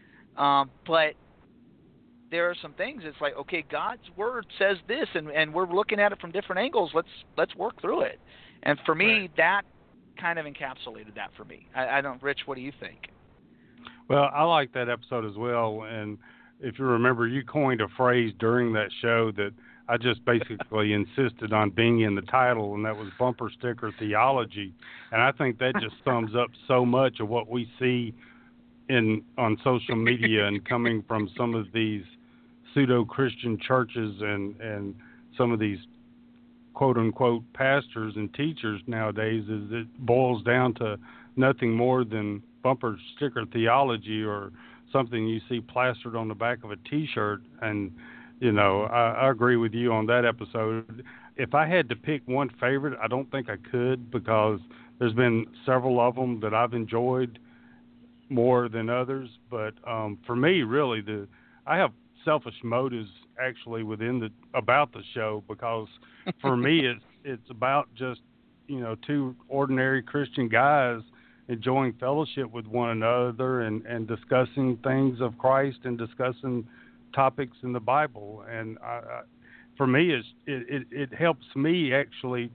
But there are some things, it's like, okay, God's word says this, and we're looking at it from different angles. Let's work through it. And for me, that kind of encapsulated that for me. I don't, Rich, what do you think? Well, I like that episode as well. And if you remember, you coined a phrase during that show that I just basically insisted on being in the title, and that was bumper sticker theology. And I think that just sums up so much of what we see on social media and coming from some of these pseudo-Christian churches and some of these quote-unquote pastors and teachers nowadays. Is it boils down to nothing more than bumper sticker theology or something you see plastered on the back of a T-shirt. And I agree with you on that episode. If I had to pick one favorite, I don't think I could, because there's been several of them that I've enjoyed more than others. But for me, really, I have selfish motives actually about the show, because for me it's about just two ordinary Christian guys enjoying fellowship with one another and discussing things of Christ and discussing topics in the Bible. And for me, it helps me actually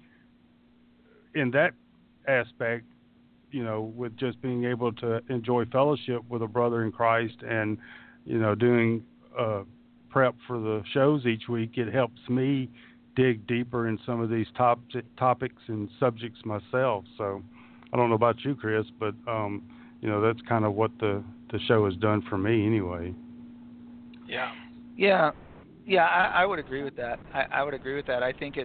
in that aspect, with just being able to enjoy fellowship with a brother in Christ and, doing prep for the shows each week. It helps me dig deeper in some of these topics and subjects myself. So I don't know about you, Chris, but, that's kind of what the show has done for me anyway. Yeah, I would agree with that. I would agree with that. I think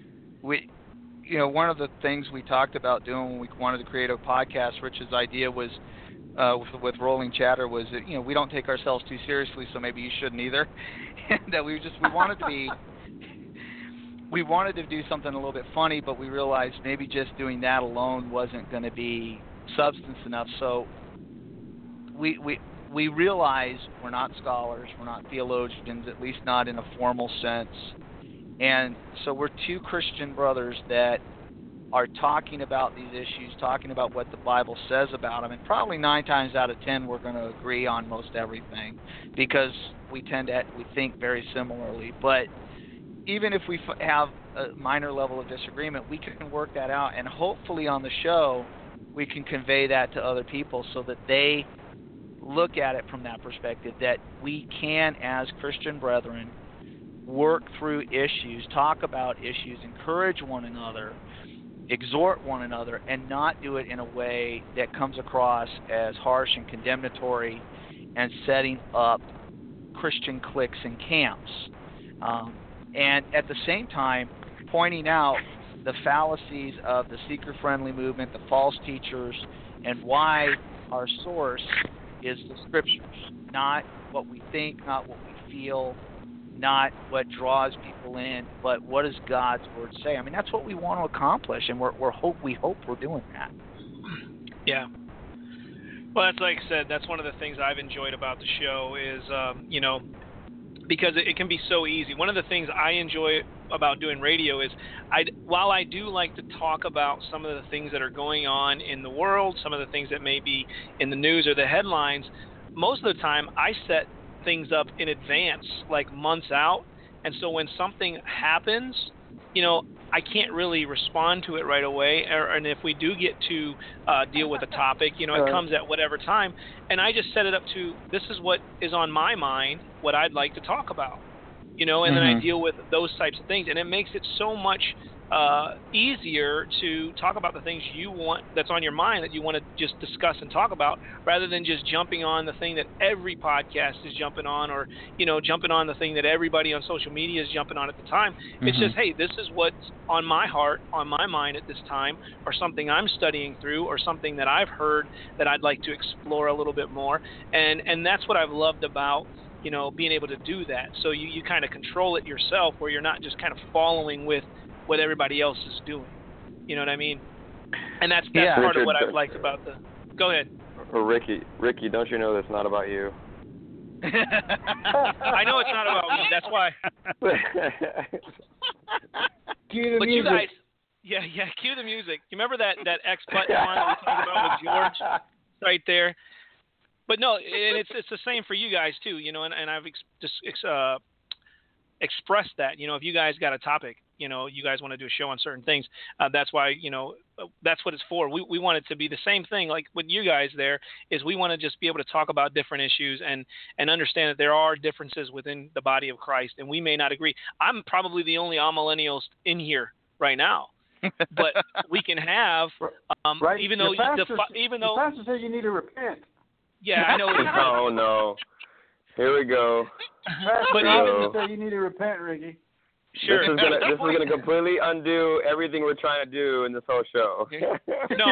one of the things we talked about doing when we wanted to create a podcast, Rich's idea was, with Rolling Chatter, was that, we don't take ourselves too seriously, so maybe you shouldn't either. And that we wanted to do something a little bit funny, but we realized maybe just doing that alone wasn't going to be substance enough. So we realize we're not scholars, we're not theologians, at least not in a formal sense. And so we're two Christian brothers that are talking about these issues, talking about what the Bible says about them. And probably 9 times out of 10 we're going to agree on most everything, because we think very similarly. But even if we have a minor level of disagreement, we can work that out. And hopefully on the show we can convey that to other people so that they look at it from that perspective, that we can, as Christian brethren, work through issues, talk about issues, encourage one another, exhort one another, and not do it in a way that comes across as harsh and condemnatory and setting up Christian cliques and camps. And at the same time, pointing out the fallacies of the seeker-friendly movement, the false teachers, and why our source is the Scriptures, not what we think, not what we feel, not what draws people in, but what does God's Word say? I mean, that's what we want to accomplish, and we hope we're doing that. Yeah. Well, that's like I said, that's one of the things I've enjoyed about the show is, because it can be so easy. One of the things I enjoy about doing radio is, while I do like to talk about some of the things that are going on in the world, some of the things that may be in the news or the headlines, most of the time I set things up in advance, like months out. And so when something happens, I can't really respond to it right away. And if we do get to deal with a topic, it comes at whatever time. And I just set it up to, this is what is on my mind, what I'd like to talk about, and then I deal with those types of things. And it makes it so much easier to talk about the things you want, that's on your mind, that you want to just discuss and talk about, rather than just jumping on the thing that every podcast is jumping on, or jumping on the thing that everybody on social media is jumping on at the time. It's just, hey, this is what's on my heart, on my mind at this time, or something I'm studying through, or something that I've heard that I'd like to explore a little bit more. And that's what I've loved about being able to do that. So you kind of control it yourself, where you're not just kind of following with what everybody else is doing. You know what I mean? And that's part Richard, of what I've liked about the... Go ahead. Or Ricky, don't you know that's not about you? I know it's not about me. That's why. Cue the but music. You guys, yeah, cue the music. You remember that X button one that we talked about with George right there? But no, and it's the same for you guys too, you know. And I've expressed that, you know, if you guys got a topic, you know, you guys want to do a show on certain things, that's why, you know, that's what it's for. We want it to be the same thing like with you guys there, is we want to just be able to talk about different issues and understand that there are differences within the body of Christ, and we may not agree. I'm probably the only amillennialist in here right now. But we can have, right. even though the pastor says you need to repent. Yeah, I know. Oh no, here we go. But even says you need to repent, Ricky. Sure. This is gonna completely undo everything we're trying to do in this whole show. No.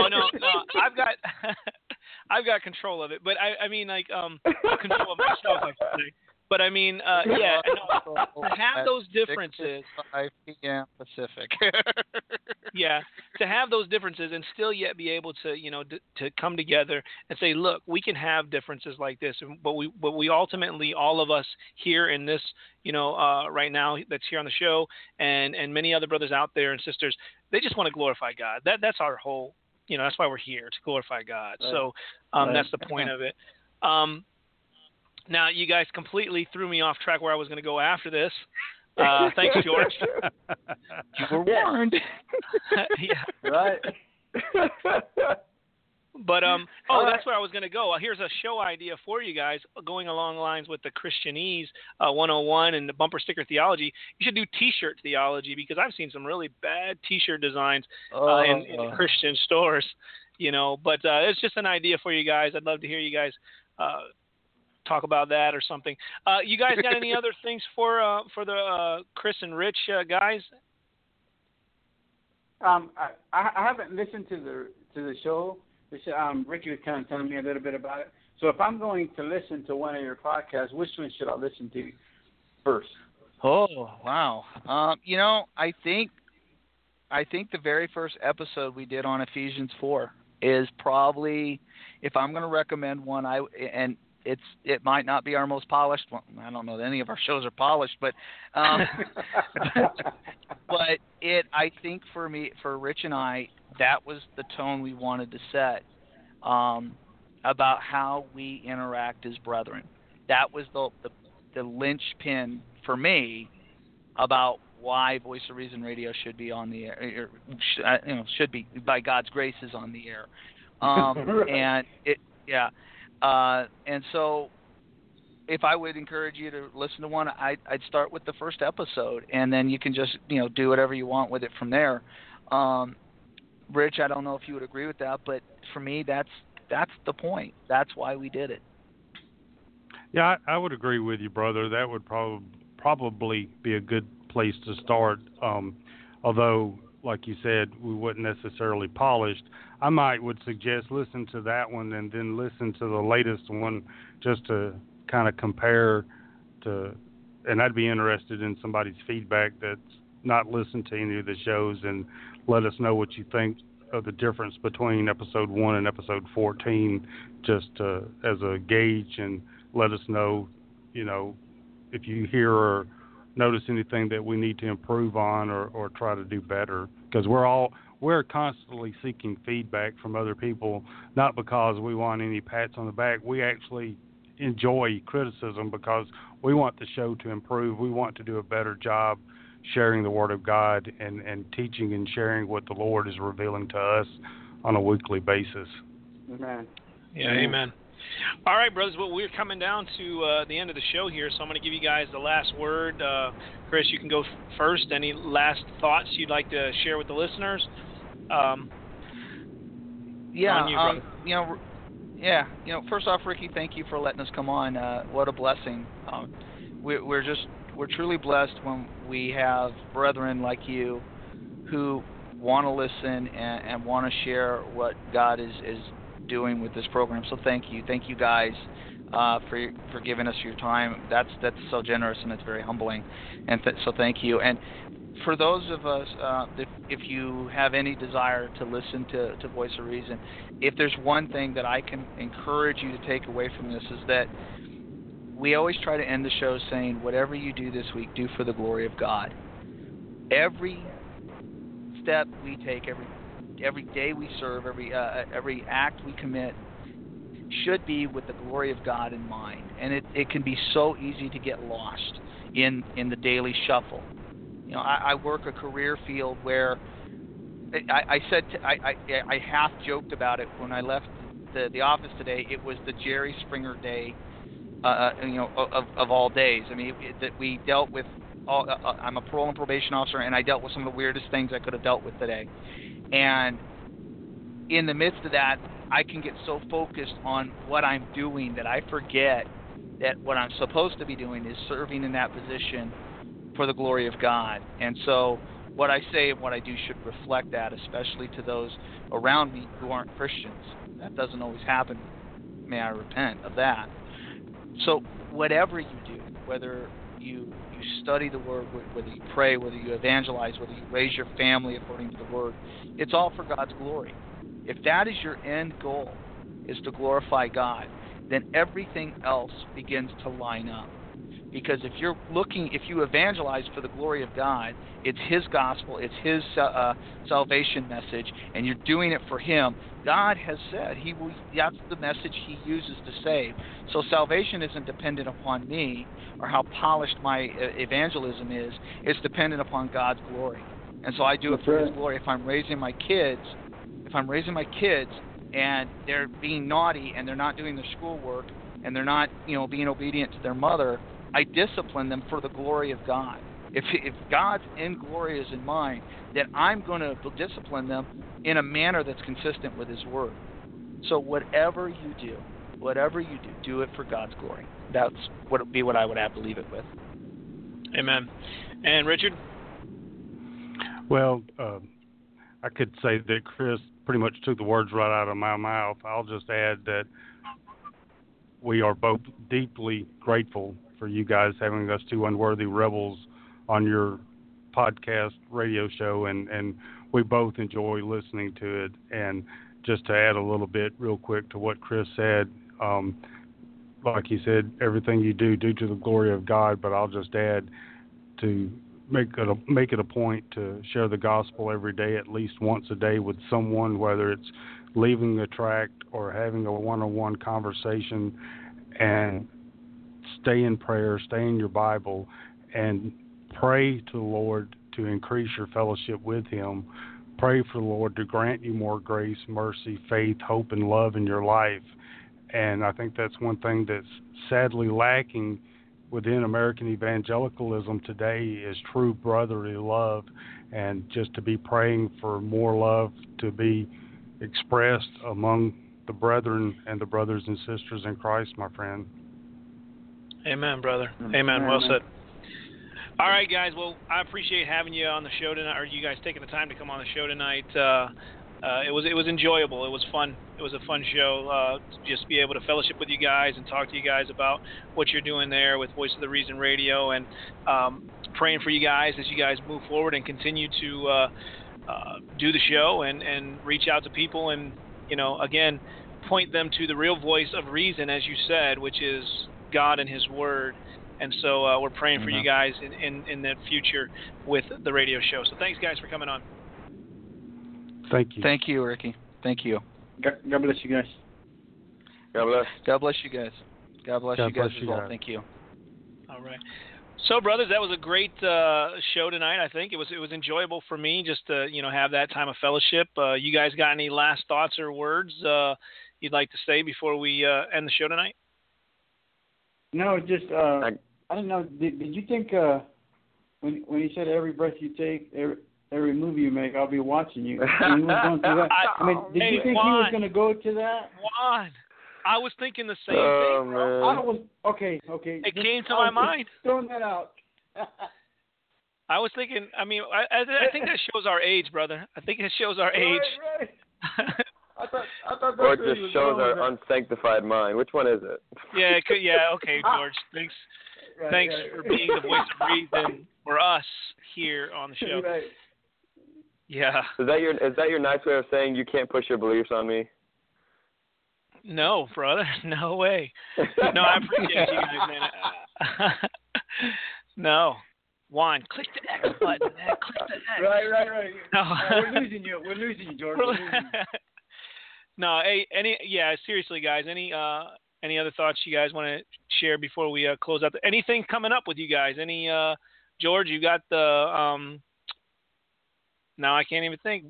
I've got control of it, but I mean like control of myself, I should say. But I mean, yeah, to have those differences. 5 p.m. Pacific. Yeah, to have those differences and still yet be able to, you know, to come together and say, look, we can have differences like this, but we ultimately, all of us here in this, you know, right now that's here on the show, and many other brothers out there and sisters, they just want to glorify God. That's our whole, you know, that's why we're here, to glorify God. Right. So that's the point of it. Now, you guys completely threw me off track where I was going to go after this. Thanks, George. You were warned. Yeah. Right. But that's where I was going to go. Here's a show idea for you guys, going along lines with the Christianese 101 and the bumper sticker theology. You should do T-shirt theology, because I've seen some really bad T-shirt designs in Christian stores. You know, but it's just an idea for you guys. I'd love to hear you guys talk about that or something. You guys got any other things for the Chris and Rich guys? I haven't listened to the show. Ricky was kind of telling me a little bit about it. So if I'm going to listen to one of your podcasts, which one should I listen to first? Oh wow! You know, I think the very first episode we did on Ephesians 4 is probably, if I'm going to recommend one, it might not be our most polished one. I don't know that any of our shows are polished, but but I think for Rich and I, that was the tone we wanted to set about how we interact as brethren. That was the linchpin for me about why Voice of Reason Radio should be on the air. Should be, by God's grace, is on the air. And so, if I would encourage you to listen to one, I'd start with the first episode, and then you can just, you know, do whatever you want with it from there. Rich, I don't know if you would agree with that, but for me, that's the point. That's why we did it. Yeah, I would agree with you, brother. That would probably be a good place to start. Although, like you said, we wouldn't necessarily polished. I would suggest listen to that one and then listen to the latest one, just to kind of compare to, and I'd be interested in somebody's feedback that's not listened to any of the shows, and let us know what you think of the difference between episode 1 and episode 14, just as a gauge, and let us know, you know, if you hear or notice anything that we need to improve on or try to do better, because we're constantly seeking feedback from other people, not because we want any pats on the back. We actually enjoy criticism because we want the show to improve. We want to do a better job sharing the Word of God and teaching and sharing what the Lord is revealing to us on a weekly basis. Amen. Yeah, amen. All right, brothers. Well, we're coming down to the end of the show here, so I'm going to give you guys the last word. Chris, you can go first. Any last thoughts you'd like to share with the listeners? First off, Ricky, thank you for letting us come on. What a blessing. We're truly blessed when we have brethren like you who want to listen and want to share what God is doing with this program. So thank you guys for giving us your time. That's so generous, and it's very humbling, and so thank you. And for those of us, if you have any desire to listen to Voice of Reason, if there's one thing that I can encourage you to take away from this, is that we always try to end the show saying, whatever you do this week, do for the glory of God. Every step we take, every day we serve, every act we commit should be with the glory of God in mind. And it can be so easy to get lost in the daily shuffle. I work a career field where I half joked about it when I left the office today. It was the Jerry Springer day, of all days. I mean, that we dealt with. I'm a parole and probation officer, and I dealt with some of the weirdest things I could have dealt with today. And in the midst of that, I can get so focused on what I'm doing that I forget that what I'm supposed to be doing is serving in that position for the glory of God. And so what I say and what I do should reflect that, especially to those around me who aren't Christians. That doesn't always happen. May I repent of that. So whatever you do, whether you study the Word, whether you pray, whether you evangelize, whether you raise your family according to the Word, it's all for God's glory. If that is your end goal, is to glorify God, then everything else begins to line up. Because if you evangelize for the glory of God, it's His gospel, it's His salvation message, and you're doing it for Him. God has said that's the message He uses to save. So salvation isn't dependent upon me or how polished my evangelism is. It's dependent upon God's glory. And so I do it for His glory. If I'm raising my kids and they're being naughty and they're not doing their schoolwork and they're not, being obedient to their mother, I discipline them for the glory of God. If God's end glory is in mind, then I'm going to discipline them in a manner that's consistent with His Word. So whatever you do it for God's glory. That's what would be what I would have to leave it with. Amen. And Richard? Well, I could say that Chris pretty much took the words right out of my mouth. I'll just add that we are both deeply grateful for you guys having us two unworthy rebels on your podcast radio show, and we both enjoy listening to it. And just to add a little bit real quick to what Chris said, like he said, everything you do to the glory of God, but I'll just add to make it a point to share the gospel every day, at least once a day, with someone, whether it's leaving a tract or having a one-on-one conversation, and stay in prayer, stay in your Bible, and pray to the Lord to increase your fellowship with Him. Pray for the Lord to grant you more grace, mercy, faith, hope, and love in your life. And I think that's one thing that's sadly lacking within American evangelicalism today is true brotherly love, and just to be praying for more love to be expressed among the brethren and the brothers and sisters in Christ, my friend. Amen, brother. Amen. Well said. All right, guys. Well, I appreciate having you on the show tonight, or you guys taking the time to come on the show tonight. It was enjoyable. It was fun. It was a fun show to just be able to fellowship with you guys and talk to you guys about what you're doing there with Voice of the Reason Radio, and praying for you guys as you guys move forward and continue to do the show and reach out to people and, again, point them to the real voice of reason, as you said, which is God and His Word. And so we're praying for you guys in the future with the radio show. So thanks, guys, for coming on. Thank you. Thank you, Ricky. Thank you. God bless you guys. God bless. God bless you guys. God bless you guys as well. Guys. Thank you. All right. So, brothers, that was a great show tonight. I think it was enjoyable for me just to have that time of fellowship. You guys got any last thoughts or words you'd like to say before we end the show tonight? No, just I don't know. Did you think when he said every breath you take, every movie you make, I'll be watching you? And he was going through that. I mean, did you think Juan, he was going to go to that? Juan, I was thinking the same thing. I was okay. It came to my mind. Throwing that out. I was thinking. I mean, I think that shows our age, brother. I think it shows our age. Right. I thought or it just shows our unsanctified mind. Which one is it? Yeah, it could, yeah. Okay, George. Thanks. Right, Thanks for being the voice of reason for us here on the show. Right. Yeah. Is that your nice way of saying you can't push your beliefs on me? No, brother. No way. No, I appreciate you guys, man. No. Juan, click the X button, man. Click the X. Right. No. We're losing you, George. We're losing you. No, seriously, guys, any other thoughts you guys want to share before we close out? Anything coming up with you guys? George, you got the, now I can't even think,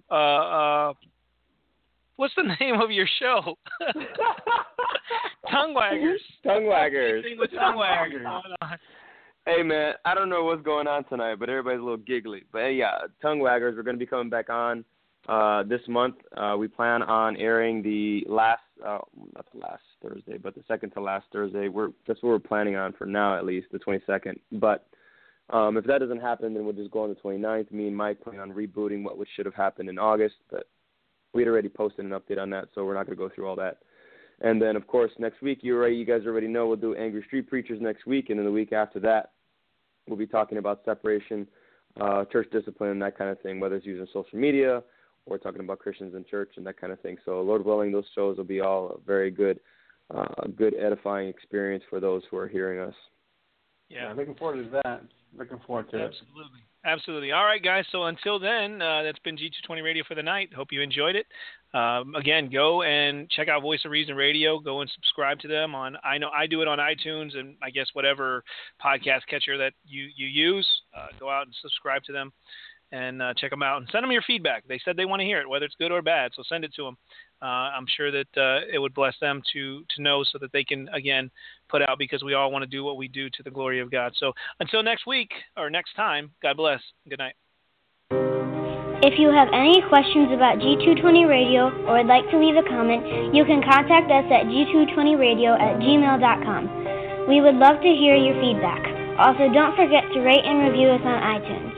what's the name of your show? Tongue Waggers. Tongue Waggers. With Tongue Waggers. Hey, man, I don't know what's going on tonight, but everybody's a little giggly. But, hey, yeah, Tongue Waggers, we're going to be coming back on this month. We plan on airing the not the last Thursday, but the second to last Thursday. That's what we're planning on for now, at least, the 22nd. But if that doesn't happen, then we'll just go on the 29th. Me and Mike plan on rebooting what should have happened in August, but we'd already posted an update on that, so we're not going to go through all that. And then, of course, next week, you guys already know we'll do Angry Street Preachers next week, and then the week after that, we'll be talking about separation, church discipline, and that kind of thing, whether it's using social media or talking about Christians in church and that kind of thing. So, Lord willing, those shows will be all a very good edifying experience for those who are hearing us. Yeah, looking forward to that. Looking forward to it. Absolutely. All right, guys. So until then, that's been G220 Radio for the night. Hope you enjoyed it. Again, go and check out Voice of Reason Radio. Go and subscribe to them I know I do it on iTunes and I guess whatever podcast catcher that you use. Go out and subscribe to them and check them out and send them your feedback. They said they want to hear it, whether it's good or bad. So send it to them. I'm sure that it would bless them to know so that they can, again, put out, because we all want to do what we do to the glory of God. So until next week or next time, God bless. Good night. If you have any questions about G220 Radio or would like to leave a comment, you can contact us at g220radio@gmail.com. We would love to hear your feedback. Also, don't forget to rate and review us on iTunes.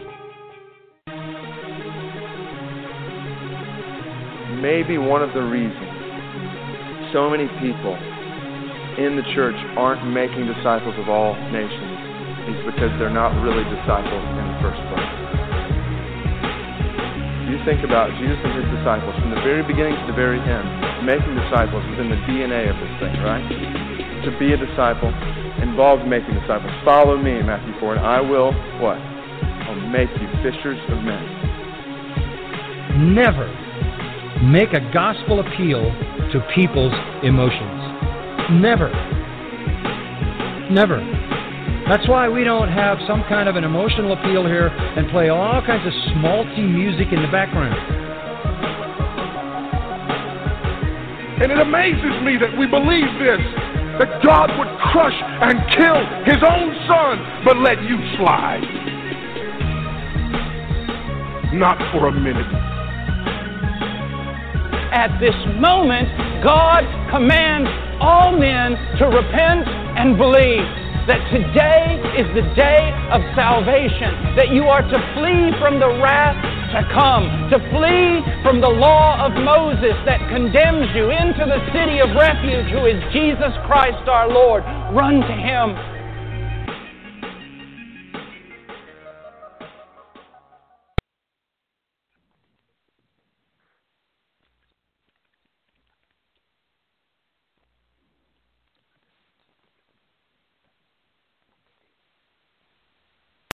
Maybe one of the reasons so many people in the church aren't making disciples of all nations is because they're not really disciples in the first place. You think about Jesus and his disciples from the very beginning to the very end. Making disciples is in the DNA of this thing, right? To be a disciple involves making disciples. Follow me, Matthew 4, and I will, what? I'll make you fishers of men. Never make a gospel appeal to people's emotions. Never. That's why we don't have some kind of an emotional appeal here and play all kinds of schmaltzy music in the background. And it amazes me that we believe this, that God would crush and kill his own son, but let you slide. Not for a minute. At this moment, God commands all men to repent and believe that today is the day of salvation, that you are to flee from the wrath to come, to flee from the law of Moses that condemns you into the city of refuge, who is Jesus Christ our Lord. Run to him.